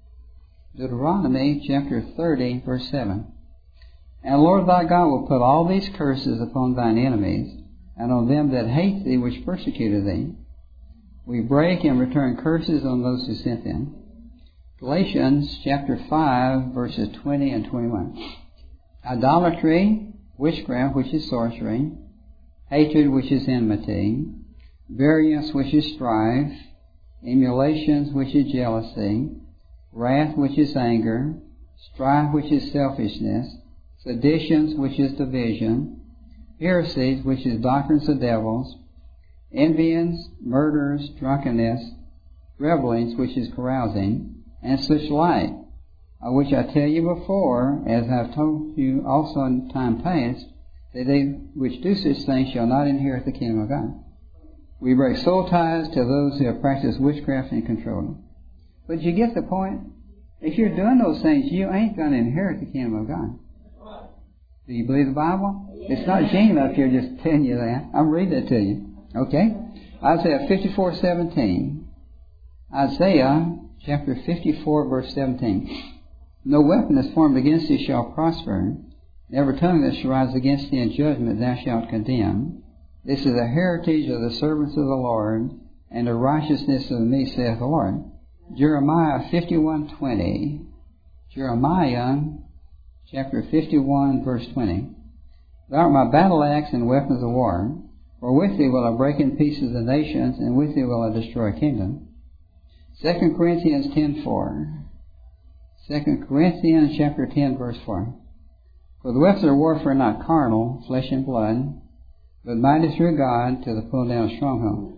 Deuteronomy chapter thirty, verse seven. And the Lord thy God will put all these curses upon thine enemies, and on them that hate thee, which persecuted thee. We break and return curses on those who sent them. Galatians chapter five, verses twenty and twenty-one. Idolatry, witchcraft, which is sorcery, hatred, which is enmity, variance, which is strife, emulations, which is jealousy, wrath, which is anger, strife, which is selfishness, seditions, which is division, heresies, which is doctrines of devils, envyings, murders, drunkenness, revelings, which is carousing, and such like, of which I tell you before, as I have told you also in time past, that they which do such things shall not inherit the kingdom of God. We break soul ties to those who have practiced witchcraft and control. But you get the point? If you're doing those things, you ain't going to inherit the kingdom of God. Do you believe the Bible? It's not Gene up here just telling you that. I'm reading it to you. Okay? Isaiah fifty-four seventeen. Isaiah chapter fifty-four, verse seventeen. No weapon that's formed against thee shall prosper, Every tongue that shall rise against thee in judgment thou shalt condemn. This is the heritage of the servants of the Lord, and the righteousness of me, saith the Lord. Jeremiah fifty-one twenty. Jeremiah chapter fifty-one, verse twenty. Thou art my battle axe and weapons of war, for with thee will I break in pieces the nations, and with thee will I destroy a kingdom. Second Corinthians ten four. Second Corinthians chapter ten, verse four. For the weapons of warfare are not carnal, flesh and blood, but mighty through God to the pulling down of strongholds.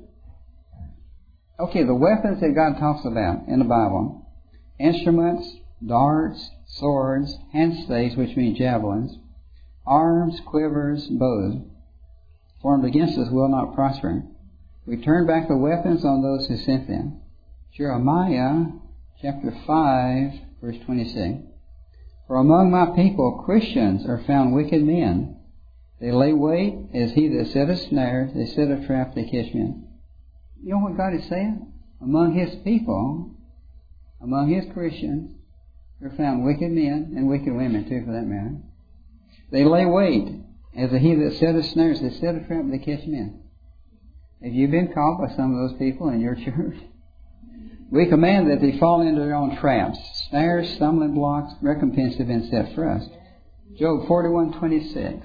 Okay, the weapons that God talks about in the Bible: instruments, darts, swords, hand staves, which mean javelins, arms, quivers, bows, formed against us will not prosper. We turn back the weapons on those who sent them. Jeremiah chapter five, verse twenty-six. For among my people Christians are found wicked men. They lay wait as he that setteth snares, they set a trap, they catch men. You know what God is saying? Among His people, among His Christians, are found wicked men, and wicked women too for that matter. They lay wait as he that setteth snares, they set a trap, they catch men. Have you been caught by some of those people in your church? We command that they fall into their own traps. Snares, stumbling blocks, recompense have been set for us. Job forty-one twenty-six.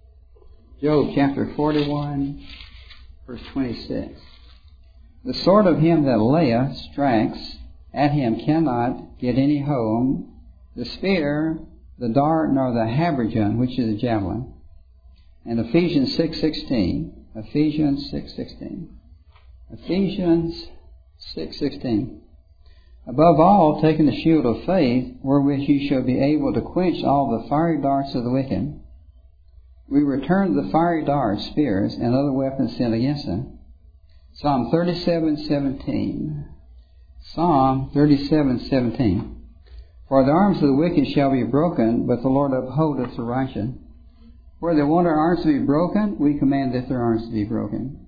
Job chapter forty-one, verse twenty-six. The sword of him that layeth strikes, at him cannot get any home. The spear, the dart, nor the habergeon, which is a javelin. And Ephesians six sixteen. Ephesians six sixteen. Ephesians six sixteen. Above all, taking the shield of faith, wherewith you shall be able to quench all the fiery darts of the wicked. We return the fiery darts, spears, and other weapons sent against them. Psalm thirty-seven seventeen. Psalm thirty-seven seventeen. For the arms of the wicked shall be broken, but the Lord upholdeth the righteous. Where they want our arms to be broken, we command that their arms to be broken.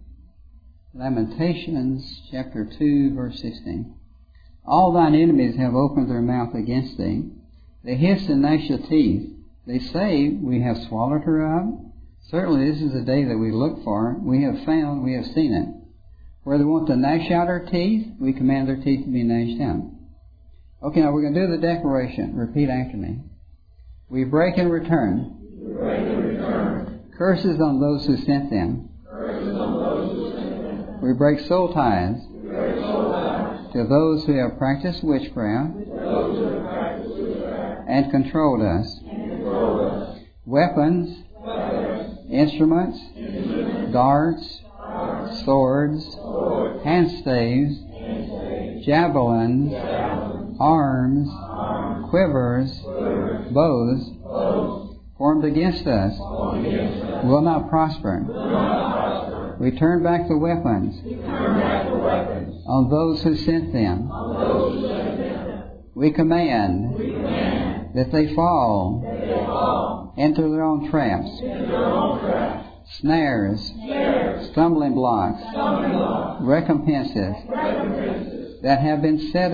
Lamentations chapter two, verse sixteen. All thine enemies have opened their mouth against thee. They hiss and gnash their teeth. They say, we have swallowed her up. Certainly this is the day that we look for. We have found, we have seen it. Where they want to gnash out our teeth, we command their teeth to be gnashed out. Okay, now we're going to do the declaration. Repeat after me. We break and return. We break and return. Curses on those who sent them. Curses on those who sent them. We break soul ties. We break soul ties. To those who have practiced witchcraft. To those who have practiced witchcraft. And controlled us. And controlled us. Weapons. Weapons. Instruments. Instruments. Darts. Darts. Swords. Swords. Hand staves. Hand staves. Javelins. Javelins. Arms. Arms. Quivers. Quivers. Bows. Bows. Formed against us. Formed against us. Will not prosper. Will not prosper. We turn back the weapons. We turn back the weapons. On those who sent them. On those who sent them. We command. We command. That they fall. That they fall. Into their own traps. Into their own traps. Snares. Snares. Stumbling blocks. Stumbling blocks. Recompenses. Recompenses. That have been set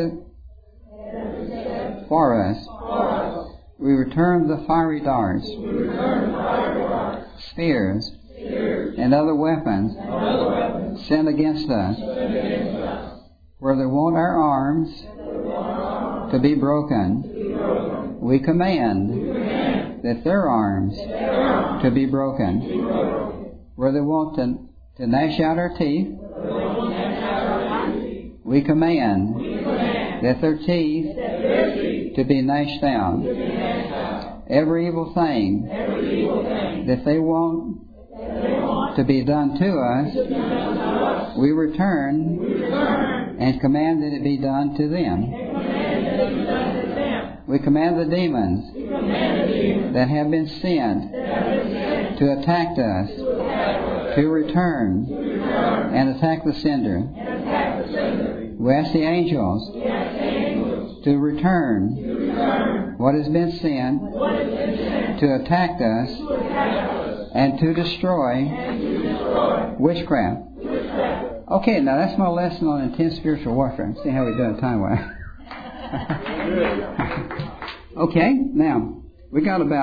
for us. For us. We return the fiery darts. We return the fiery darts. Spears. Spears. And other weapons. And other weapons. Sent against us. Sent against us. Where they want our arms. To be broken. To be broken. We command. We command. That their arms. That their arms. To be broken. To be broken. Where they want to, to gnash out our teeth. Where they want to gnash out our teeth. We command. We command. That their teeth. That their teeth. To be gnashed down. To be gnashed out. Every evil thing. Every evil thing. That they want. That they want. To be done to us. To be done to us. We return. We return. And command that it be done to them. And command that it be done to them. We command the demons. We command the demons. That have been sent. That have been sent. To attack us. To attack us. To return. To return. And attack the sender. And attack the sender. We ask the angels. We ask the angels. To return. To return. What has been sent. What has been sent. To attack us. To attack us. And to destroy. And to destroy. Witchcraft. Witchcraft. Okay, now that's my lesson on intense spiritual warfare. See how we do it time-wise. Okay, now, we got about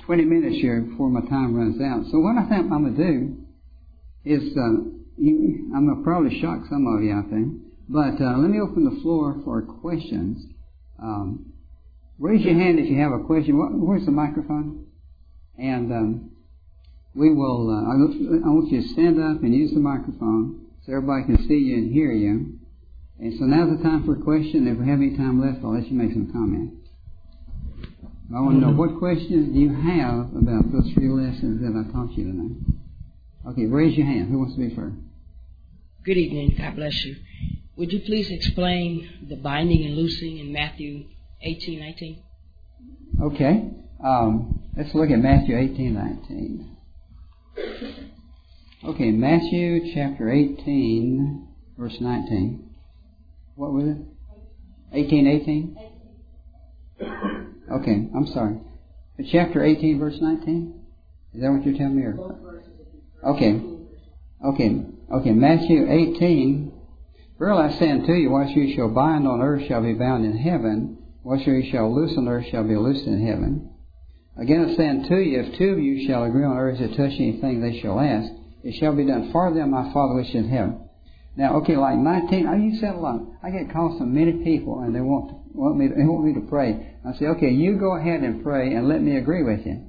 twenty minutes here before my time runs out. So what I think I'm going to do is, uh, you, I'm going to probably shock some of you out there, but uh, let me open the floor for questions. Um, raise your hand if you have a question. Where's the microphone? And um, we will, uh, I want you to stand up and use the microphone so everybody can see you and hear you. And so now's the time for a question. If we have any time left, I'll let you make some comment. I want to know, what questions do you have about those three lessons that I taught you tonight? Okay, raise your hand. Who wants to be first? Good evening. God bless you. Would you please explain the binding and loosing in Matthew eighteen nineteen? Okay. Um, let's look at Matthew eighteen nineteen. Okay, Matthew chapter eighteen, verse nineteen. What was it? eighteen eighteen? Okay, I'm sorry. Chapter eighteen, verse nineteen? Is that what you're telling me? Or? Okay. Okay. Okay, Matthew eighteen. Verily I say unto you, whatsoever you shall bind on earth shall be bound in heaven. Whatsoever you shall loose on earth shall be loosed in heaven. Again I say unto you, if two of you shall agree on earth to touch anything they shall ask, it shall be done for them, my Father which is in heaven. Now, okay, like nineteen, I use that a lot. I get calls from many people, and they want to, want me to, they want me to pray. I say, okay, you go ahead and pray, and let me agree with you.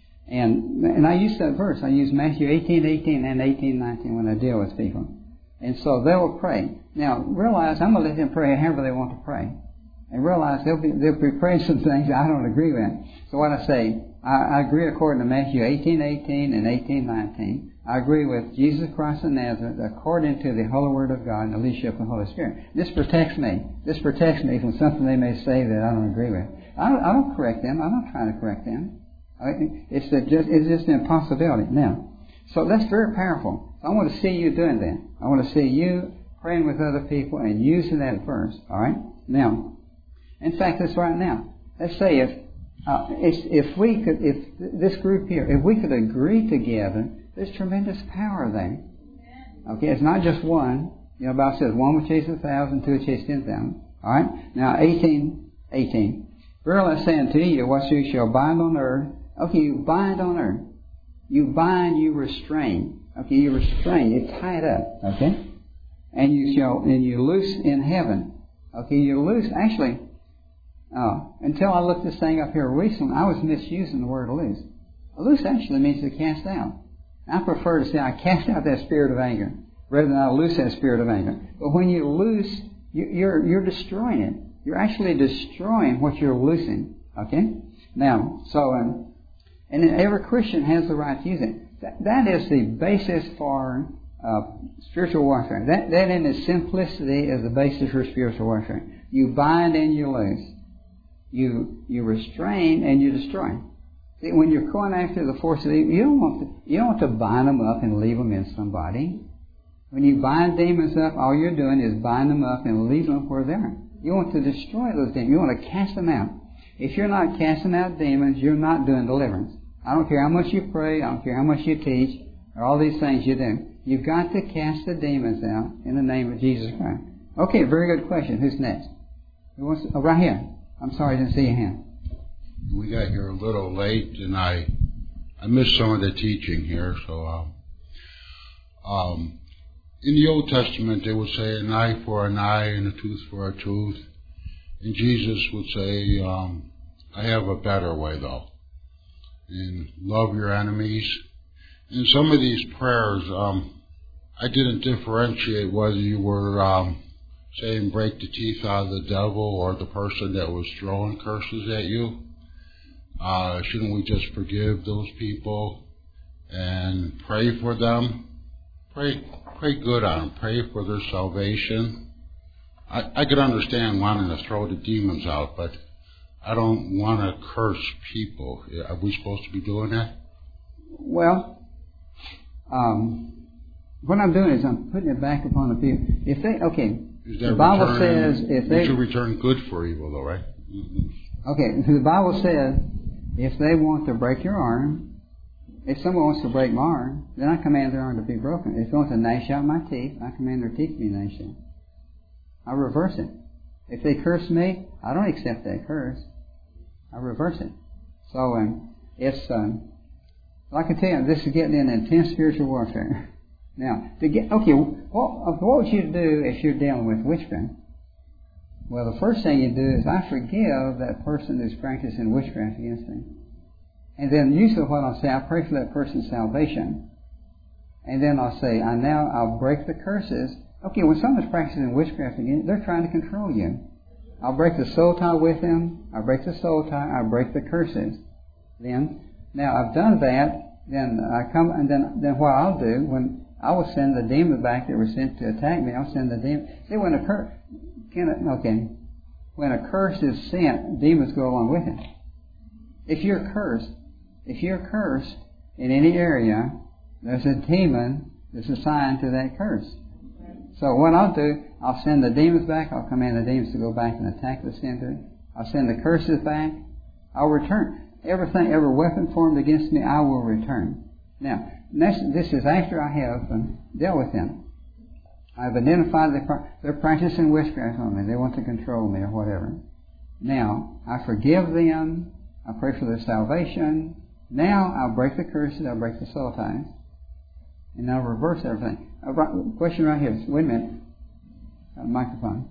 And and I use that verse. I use Matthew eighteen eighteen and eighteen nineteen when I deal with people. And so they will pray. Now, realize I'm going to let them pray however they want to pray. And realize they'll be they'll be praying some things I don't agree with. So what I say, I, I agree according to Matthew eighteen eighteen and eighteen nineteen. I agree with Jesus Christ of Nazareth according to the Holy Word of God and the leadership of the Holy Spirit. This protects me. This protects me from something they may say that I don't agree with. I don't, I don't correct them. I'm not trying to correct them. It's a just it's just an impossibility. Now, so that's very powerful. So I want to see you doing that. I want to see you praying with other people and using that verse. All right. Now, in fact, that's right now. Let's say if uh, if, if we could, if this group here, if we could agree together, there's tremendous power there. Okay, it's not just one. You know, the Bible says one will chase a thousand, two will chase ten thousand. All right. Now, eighteen eighteen. Verily I say unto you, whatsoever you shall bind on earth. Okay, you bind on earth. You bind, you restrain. Okay, you restrain, you tie it up. Okay, and you shall, and you loose in heaven. Okay, you loose. Actually, uh, until I looked this thing up here recently, I was misusing the word loose. Loose actually means to cast out. I prefer to say I cast out that spirit of anger rather than I loose that spirit of anger. But when you loose, you, you're you're destroying it. You're actually destroying what you're loosing. Okay, now so. Um, And then every Christian has the right to use it. That, that is the basis for uh, spiritual warfare. That, that in its simplicity is the basis for spiritual warfare. You bind and you loose. You you restrain and you destroy. See, when you're going after the force of evil, you don't want to, you don't want to bind them up and leave them in somebody. When you bind demons up, all you're doing is bind them up and leave them where they are. You want to destroy those demons. You want to cast them out. If you're not casting out demons, you're not doing deliverance. I don't care how much you pray, I don't care how much you teach, or all these things you do. You've got to cast the demons out in the name of Jesus Christ. Okay, very good question. Who's next? Who wants to, oh, right here. I'm sorry I didn't see your hand. We got here a little late, and I I missed some of the teaching here. So, um, um, in the Old Testament, they would say an eye for an eye and a tooth for a tooth. And Jesus would say, um, I have a better way, though. And love your enemies. In some of these prayers, um, I didn't differentiate whether you were um, saying break the teeth out of the devil or the person that was throwing curses at you. Uh, shouldn't we just forgive those people and pray for them? Pray, pray good on them. Pray for their salvation. I, I could understand wanting to throw the demons out, but I don't want to curse people. Are we supposed to be doing that? Well, um, what I'm doing is I'm putting it back upon the people. If they, okay, is that the Bible return, says if they... You should return good for evil, though, right? Okay, the Bible says if they want to break your arm, if someone wants to break my arm, then I command their arm to be broken. If they want to gnash out my teeth, I command their teeth to be gnashed out. I reverse it. If they curse me, I don't accept that curse. I reverse it. So, um, It's, um, like I tell you, this is getting in intense spiritual warfare. Now, to get, okay, what, what would you do if you're dealing with witchcraft? Well, the first thing you do is, I forgive that person who's practicing witchcraft against me. And then usually what I'll say, I pray for that person's salvation. And then I'll say, I now, I'll break the curses. Okay, when someone's practicing witchcraft again, they're trying to control you. I'll break the soul tie with them. I'll break the soul tie. I'll break the curses. Then, now I've done that. Then I come, and then, then what I'll do, when I will send the demons back that were sent to attack me, I'll send the demons. See, when a curse, can it, okay, when a curse is sent, demons go along with it. If you're cursed, if you're cursed in any area, there's a demon that's assigned to that curse. So what I'll do, I'll send the demons back. I'll command the demons to go back and attack the sender. I'll send the curses back. I'll return. Everything, every weapon formed against me, I will return. Now, this, this is after I have um, dealt with them. I've identified that they're practicing witchcraft on me. They want to control me or whatever. Now, I forgive them. I pray for their salvation. Now, I'll break the curses. I'll break the soul ties. And I'll reverse everything. Uh, right, question right here. Wait a minute. Uh, microphone.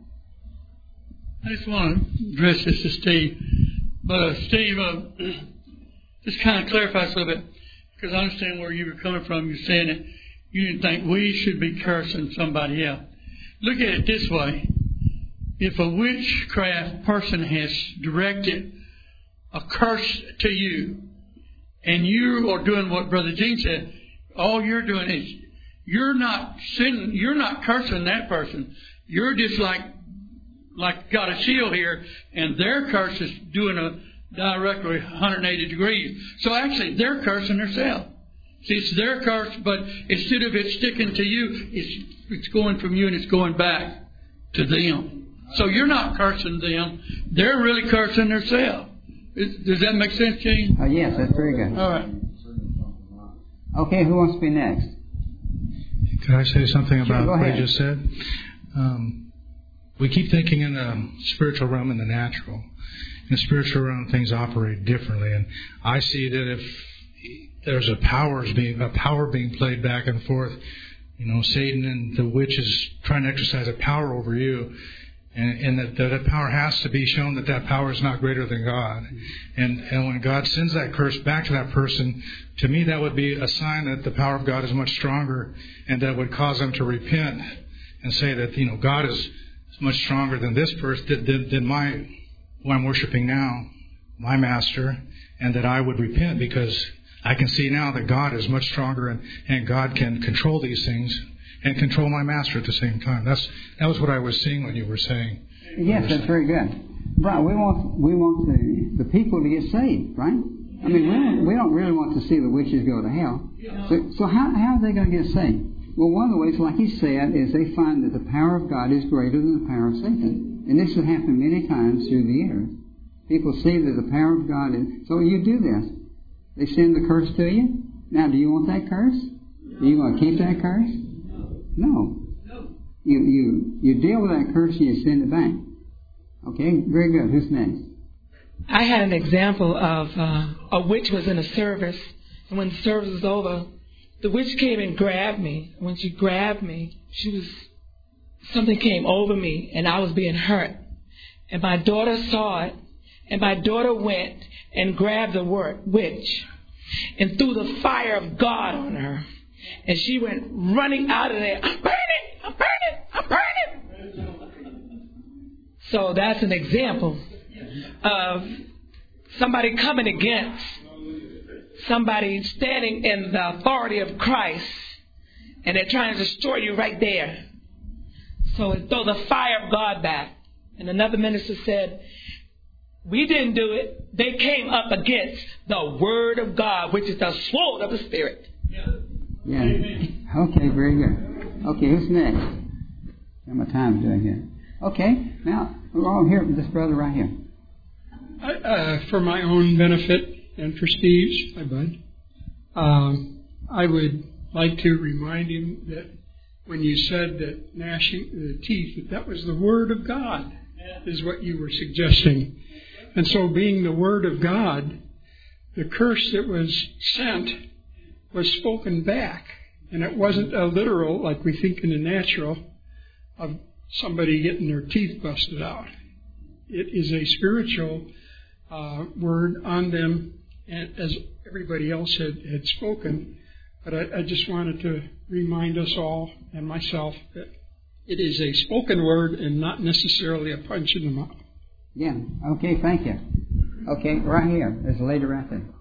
I just want to address this to Steve. But uh, Steve, uh, just kind of clarify this a little bit, because I understand where you were coming from. You're saying that you didn't think we should be cursing somebody else. Look at it this way. If a witchcraft person has directed a curse to you, and you are doing what Brother Gene said, all you're doing is you're not sinning, you're not cursing that person. You're just like like got a shield here, and their curse is doing a directly one hundred eighty degrees. So actually, they're cursing themselves. See, it's their curse, but instead of it sticking to you, it's it's going from you and it's going back to them. So you're not cursing them; they're really cursing themselves. Is, does that make sense, Gene? Uh, yes, that's very good. All right. Okay, who wants to be next? Can I say something about sure, what you just said? Um, we keep thinking in the spiritual realm and the natural. In the spiritual realm, things operate differently, and I see that if there's a power being a power being played back and forth, you know, Satan and the witch is trying to exercise a power over you. And, and that, that that power has to be shown that that power is not greater than God. And and when God sends that curse back to that person, to me that would be a sign that the power of God is much stronger, and that would cause them to repent and say that, you know, God is much stronger than this person, than, than my, who I'm worshiping now, my master, and that I would repent because I can see now that God is much stronger, and, and God can control these things and control my master at the same time. That's that was what I was seeing when you were saying. Yes, that's very good. Brian, we want we want the, the people to get saved, right? I mean, we don't, we don't really want to see the witches go to hell. So, so how, how are they going to get saved? Well, one of the ways, like he said, is they find that the power of God is greater than the power of Satan. And this has happened many times through the years. People see that the power of God is... So you do this. They send the curse to you. Now, do you want that curse? Are you going to keep that curse? No. You, you, you deal with that curse and you send it back. Okay, very good. Who's next? I had an example of uh, a witch was in a service, and when the service was over, the witch came and grabbed me. When she grabbed me, she was something came over me, and I was being hurt. And my daughter saw it, and my daughter went and grabbed the witch and threw the fire of God on her. And she went running out of there. I'm burning! I'm burning! I'm burning! So that's an example of somebody coming against somebody standing in the authority of Christ, and they're trying to destroy you right there. So throw the fire of God back. And another minister said, we didn't do it. They came up against the Word of God, which is the sword of the Spirit. Yeah. Okay, very good. Okay, who's next? How much time do I get? Okay, now we're all here with this brother right here. I, uh, for my own benefit and for Steve's, hi bud, um, I would like to remind him that when you said that gnashing the teeth, that that was the Word of God, is what you were suggesting. And so being the Word of God, the curse that was sent was spoken back. And it wasn't a literal, like we think in the natural, of somebody getting their teeth busted out. It is a spiritual uh, word on them, and as everybody else had, had spoken. But I, I just wanted to remind us all, and myself, that it is a spoken word and not necessarily a punch in the mouth. Yeah, okay, thank you. Okay, right here. There's a lady right there.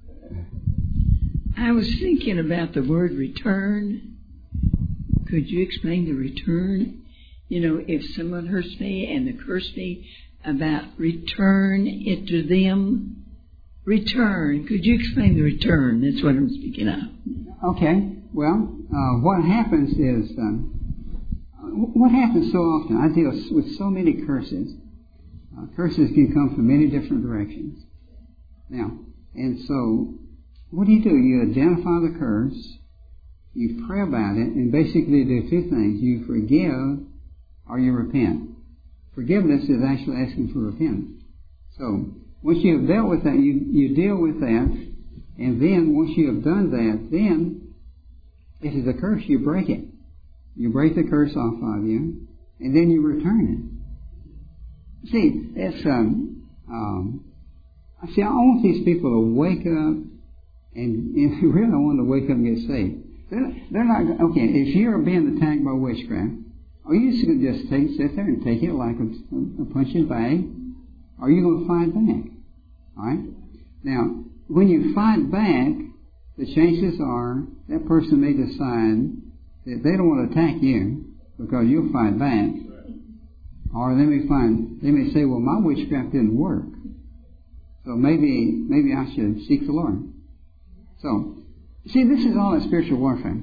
I was thinking about the word return. Could you explain the return? You know, if someone hurts me and they curse me, about return it to them. Return. Could you explain the return? That's what I'm speaking of. Okay. Well, uh, what happens is, um, what happens so often, I deal with so many curses. Uh, curses can come from many different directions. Now, and so, what do you do? You identify the curse, you pray about it, and basically do two things. You forgive or you repent. Forgiveness is actually asking for repentance. So, once you have dealt with that, you, you deal with that, and then once you have done that, then, if it's a curse, you break it. You break the curse off of you, and then you return it. See, it's, um, um, see, I want these people to wake up, and, and really I want them to wake up and get saved. They're, they're not, okay, if you're being attacked by witchcraft, are you just going to just take, sit there and take it like a, a punching bag? Or are you going to fight back? Alright? Now, when you fight back, the chances are that person may decide that they don't want to attack you because you'll fight back. Or they may find, they may say, well, my witchcraft didn't work. So maybe, maybe I should seek the Lord. So, see, this is all in spiritual warfare.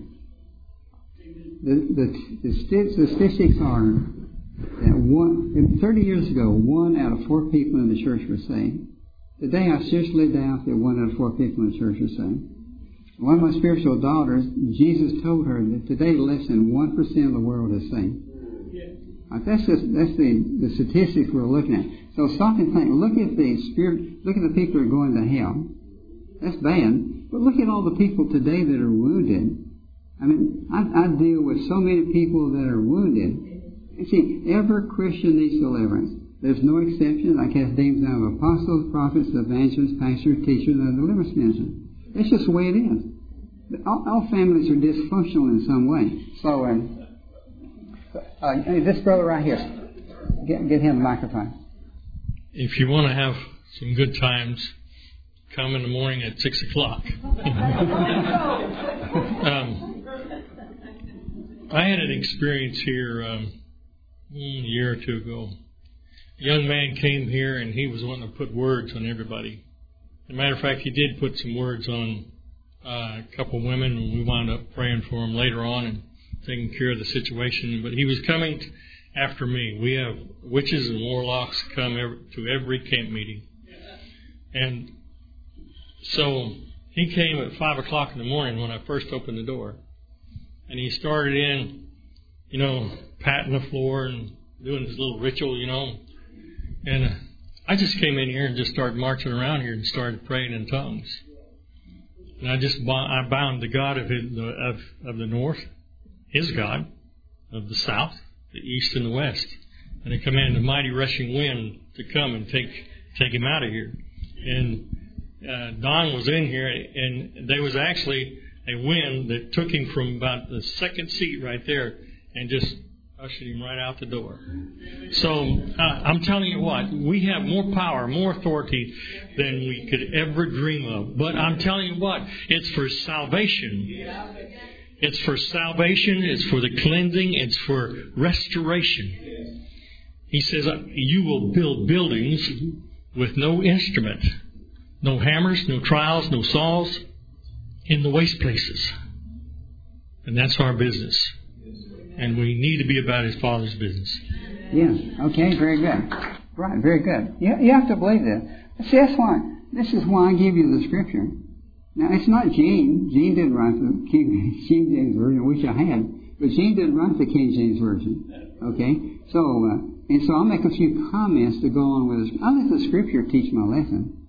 The, the, the, the statistics are that one, thirty years ago, one out of four people in the church were saved. Today, I seriously doubt that one out of four people in the church are saved. One of my spiritual daughters, Jesus told her that today less than one percent of the world is saved. Right, that's just, that's the, the statistics we're looking at. So stop and think. Look at the spirit. Look at the people who are going to hell. That's bad. But look at all the people today that are wounded. I mean, I, I deal with so many people that are wounded. You see, every Christian needs deliverance. There's no exception. I cast demons out of apostles, prophets, evangelists, pastors, teachers, and deliverance ministers. That's just the way it is. All, all families are dysfunctional in some way. So, um, uh, this brother right here, get, get him a microphone. If you want to have some good times, come in the morning at six o'clock. um, I had an experience here um, a year or two ago. A young man came here and he was wanting to put words on everybody. As a matter of fact, he did put some words on uh, a couple of women, and we wound up praying for him later on and taking care of the situation. But he was coming t- after me. We have witches and warlocks come every, to every camp meeting. And so he came at five o'clock in the morning when I first opened the door. And he started in, you know, patting the floor and doing his little ritual, you know. And uh, I just came in here and just started marching around here and started praying in tongues. And I just I bound the God of, his, of, of the north, his God, of the south, the east, and the west. And I commanded a mighty rushing wind to come and take take him out of here. And uh, Don was in here, and there was actually a wind that took him from about the second seat right there and just ushered him right out the door. So uh, I'm telling you what, we have more power, more authority than we could ever dream of. But I'm telling you what, it's for salvation. It's for salvation. It's for the cleansing. It's for restoration. He says, you will build buildings with no instrument, no hammers, no trowels, no saws, in the waste places. And that's our business. And we need to be about His Father's business. Yeah. Okay. Very good. Right. Very good. You, you have to believe this. See, that's why. This is why I give you the scripture. Now, it's not Gene. Gene didn't write the King, King James Version. I wish I had. But Gene didn't write the King James Version. Okay? So, uh, and so I'll make a few comments to go on with this. I let the scripture teach my lesson.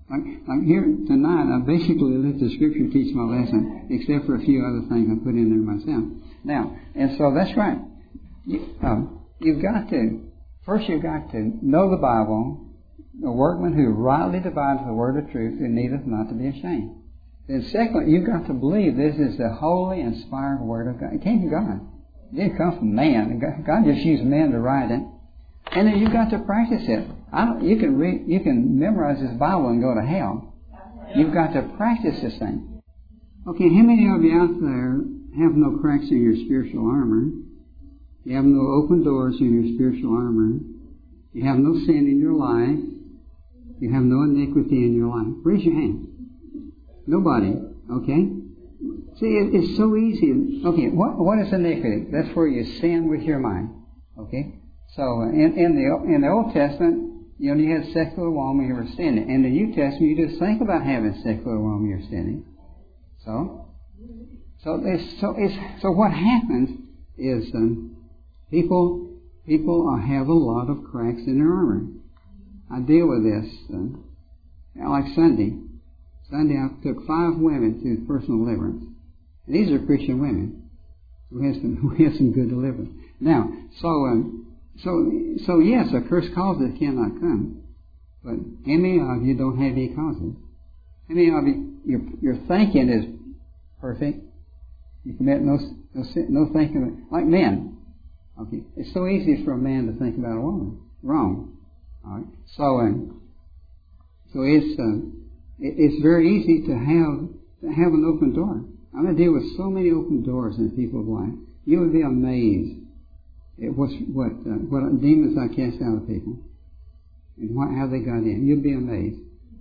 Like, like here tonight, I basically let the Scripture teach my lesson, except for a few other things I put in there myself. Now, and so that's right. You, uh, you've got to, first you've got to know the Bible, a workman who rightly divides the word of truth, who needeth not to be ashamed. Then secondly, you've got to believe this is the holy, inspired Word of God. It came from God. It didn't come from man. God just used man to write it. And then you've got to practice it. I don't, you can read, you can memorize this Bible and go to hell. You've got to practice this thing. Okay, how many of you out there have no cracks in your spiritual armor? You have no open doors in your spiritual armor. You have no sin in your life. You have no iniquity in your life. Raise your hand. Nobody. Okay? See, it, it's so easy. Okay, what what is iniquity? That's where you sin with your mind. Okay? So, uh, in, in the in the Old Testament, you know, you had sex with a woman, you were sinning. In the New Testament, you just think about having sex with a woman, you're sinning. So, so it's, so it's, so what happens is um, people people uh, have a lot of cracks in their armor. I deal with this uh, like Sunday. Sunday, I took five women through personal deliverance. And these are Christian women. We had some, we had some good deliverance. Now, so, um, so, so yes, a curse causes cannot come. But how many of you don't have any causes? How many of you, your, your thinking is perfect? You commit no, no, no thinking, like men. Okay. It's so easy for a man to think about a woman. Wrong. All right. So, um, so it's, uh, It's very easy to have to have an open door. I'm going to deal with so many open doors in people's life. You would be amazed at what what uh, what demons I cast out of people and what, how they got in. You'd be amazed.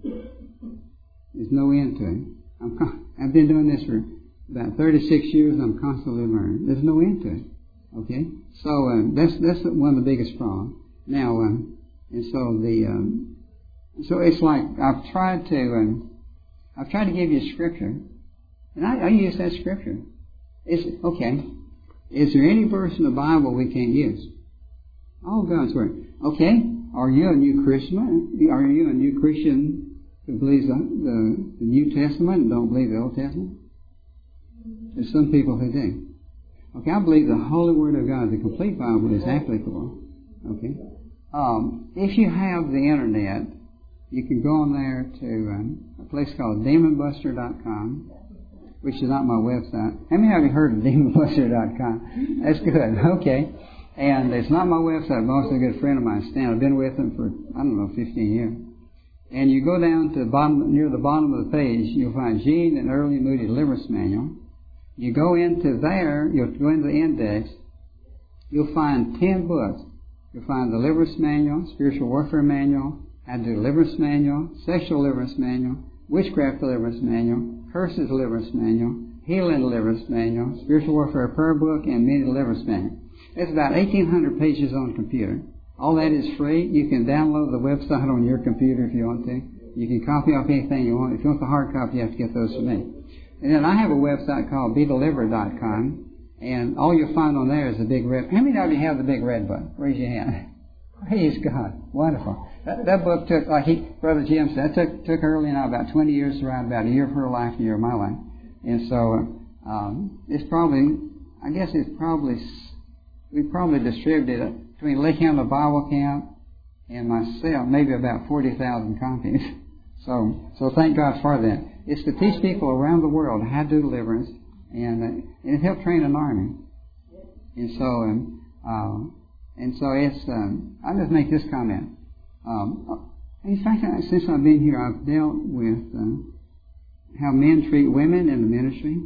There's no end to it. I'm con- I've been doing this for about thirty-six years. I'm constantly learning. There's no end to it. Okay, so um, that's that's one of the biggest problems. Now, um, and so the. Um, So it's like I've tried to, um, I've tried to give you scripture, and I, I use that scripture. Is okay? Is there any verse in the Bible we can't use? All God's word. Okay. Are you a new Christian? Are you a new Christian who believes the, the, the New Testament and don't believe the Old Testament? There's some people who do. Okay, I believe the Holy Word of God, the complete Bible, is applicable. Okay. Um, if you have the internet, you can go on there to um, a place called demon buster dot com, which is not my website. How many of you heard of demon buster dot com? That's good. Okay. And it's not my website, but also a good friend of mine, Stan. I've been with him for, I don't know, fifteen years. And you go down to the bottom, near the bottom of the page, you'll find Gene and Early Moody Deliverance Manual. You go into there, you'll go into the index, you'll find ten books. You'll find the Deliverance Manual, Spiritual Warfare Manual, How to do Deliverance Manual, Sexual Deliverance Manual, Witchcraft Deliverance Manual, Curses Deliverance Manual, Healing Deliverance Manual, Spiritual Warfare Prayer Book, and Many Deliverance Manual. It's about eighteen hundred pages on the computer. All that is free. You can download the website on your computer if you want to. You can copy off anything you want. If you want the hard copy, you have to get those from me. And then I have a website called be delivered dot com, and all you'll find on there is the big red. How many of you have the big red button? Raise your hand. Praise God. Wonderful. That, that book took, like he, Brother Jim said, that took, took Early and I about twenty years to write, about a year of her life, a year of my life. And so, um, it's probably, I guess it's probably, we probably distributed it between Lake Hammer Bible Camp and myself, maybe about forty thousand copies. So, so thank God for that. It's to teach people around the world how to do deliverance, and, uh, and it helped train an army. And so, um, uh, And so it's, um, I'll just make this comment. Um, in fact, since I've been here, I've dealt with um, how men treat women in the ministry.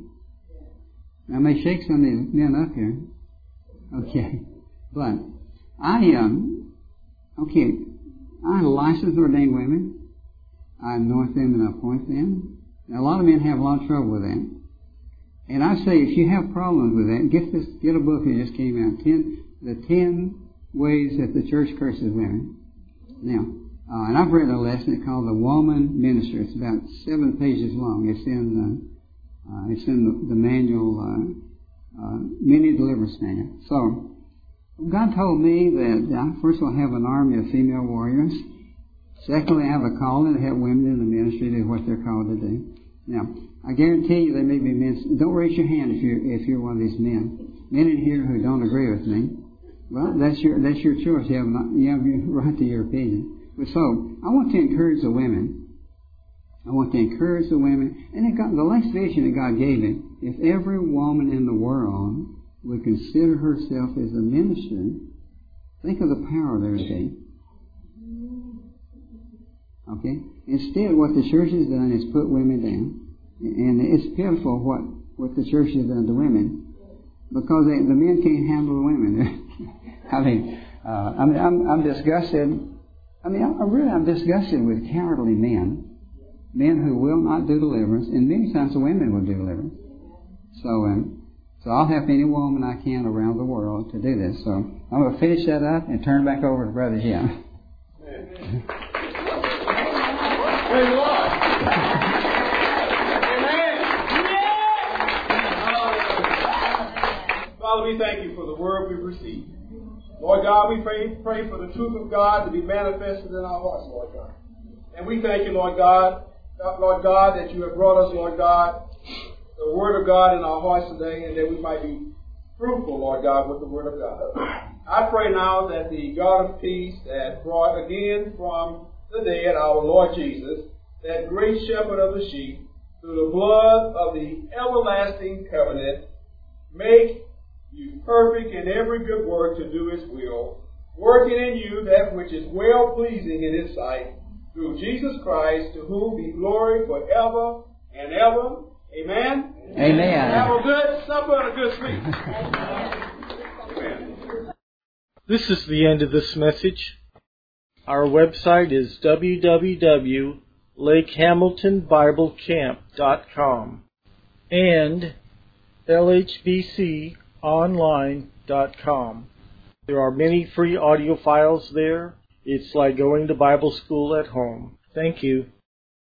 I may shake some of these men up here. Okay. But I, um, okay, I license ordained women. I anoint them and appoint them. Now, a lot of men have a lot of trouble with that. And I say, if you have problems with that, get this, get a book that just came out, ten, the ten ways that the church curses women. Now, uh, and I've written a lesson called The Woman Minister. It's about seven pages long. It's in the, uh, it's in the, the manual, uh, uh, Many Deliverance Manual. So, God told me that I first of all have an army of female warriors. Secondly, I have a calling to help women in the ministry do what they're called to do. Now, I guarantee you there may be men. Don't raise your hand if you're if you're one of these men. Men in here who don't agree with me. Well, that's your that's your choice. You have not, you have your right to your opinion. But so I want to encourage the women. I want to encourage the women. And it got, the last vision that God gave me, if every woman in the world would consider herself as a minister, think of the power there would be. Okay? Instead, what the church has done is put women down. And it's pitiful what, what the church has done to women. Because they, the men can't handle the women. I mean, uh, I mean, I'm, I'm disgusted. I mean, I, really, I'm disgusted with cowardly men. Men who will not do deliverance. And many times the women will do deliverance. So, um, so I'll help any woman I can around the world to do this. So I'm going to finish that up and turn back over to Brother Jim. Praise the Lord. Amen. Father, we thank you for the word we've received. Lord God, we pray, pray for the truth of God to be manifested in our hearts, Lord God. And we thank you, Lord God, Lord God, that you have brought us, Lord God, the word of God in our hearts today, and that we might be fruitful, Lord God, with the word of God. I pray now that the God of peace that brought again from the dead our Lord Jesus, that great shepherd of the sheep, through the blood of the everlasting covenant, make you perfect in every good work to do his will, working in you that which is well pleasing in his sight, through Jesus Christ, to whom be glory forever and ever. Amen? Amen. Have a good supper and a good sleep. Amen. This is the end of this message. Our website is w w w dot lake hamilton bible camp dot com and l h b c online dot com. There are many free audio files there. It's like going to Bible school at home. Thank you.